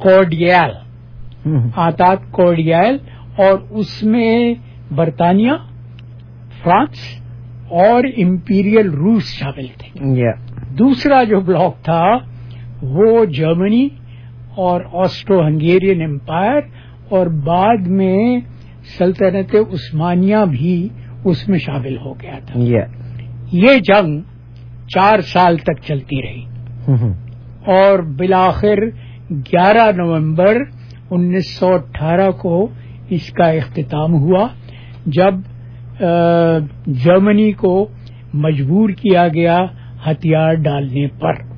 کوڈیال، اور اس میں برطانیہ، فرانس اور امپیریل روس شامل تھے. دوسرا جو بلاک تھا وہ جرمنی اور آسٹرو ہنگیرین امپائر، اور بعد میں سلطنت عثمانیہ بھی اس میں شامل ہو گیا تھا. یہ جنگ 4 سال تک چلتی رہی اور بالآخر 11 نومبر 1918 کو اس کا اختتام ہوا، جب جرمنی کو مجبور کیا گیا ہتھیار ڈالنے پر.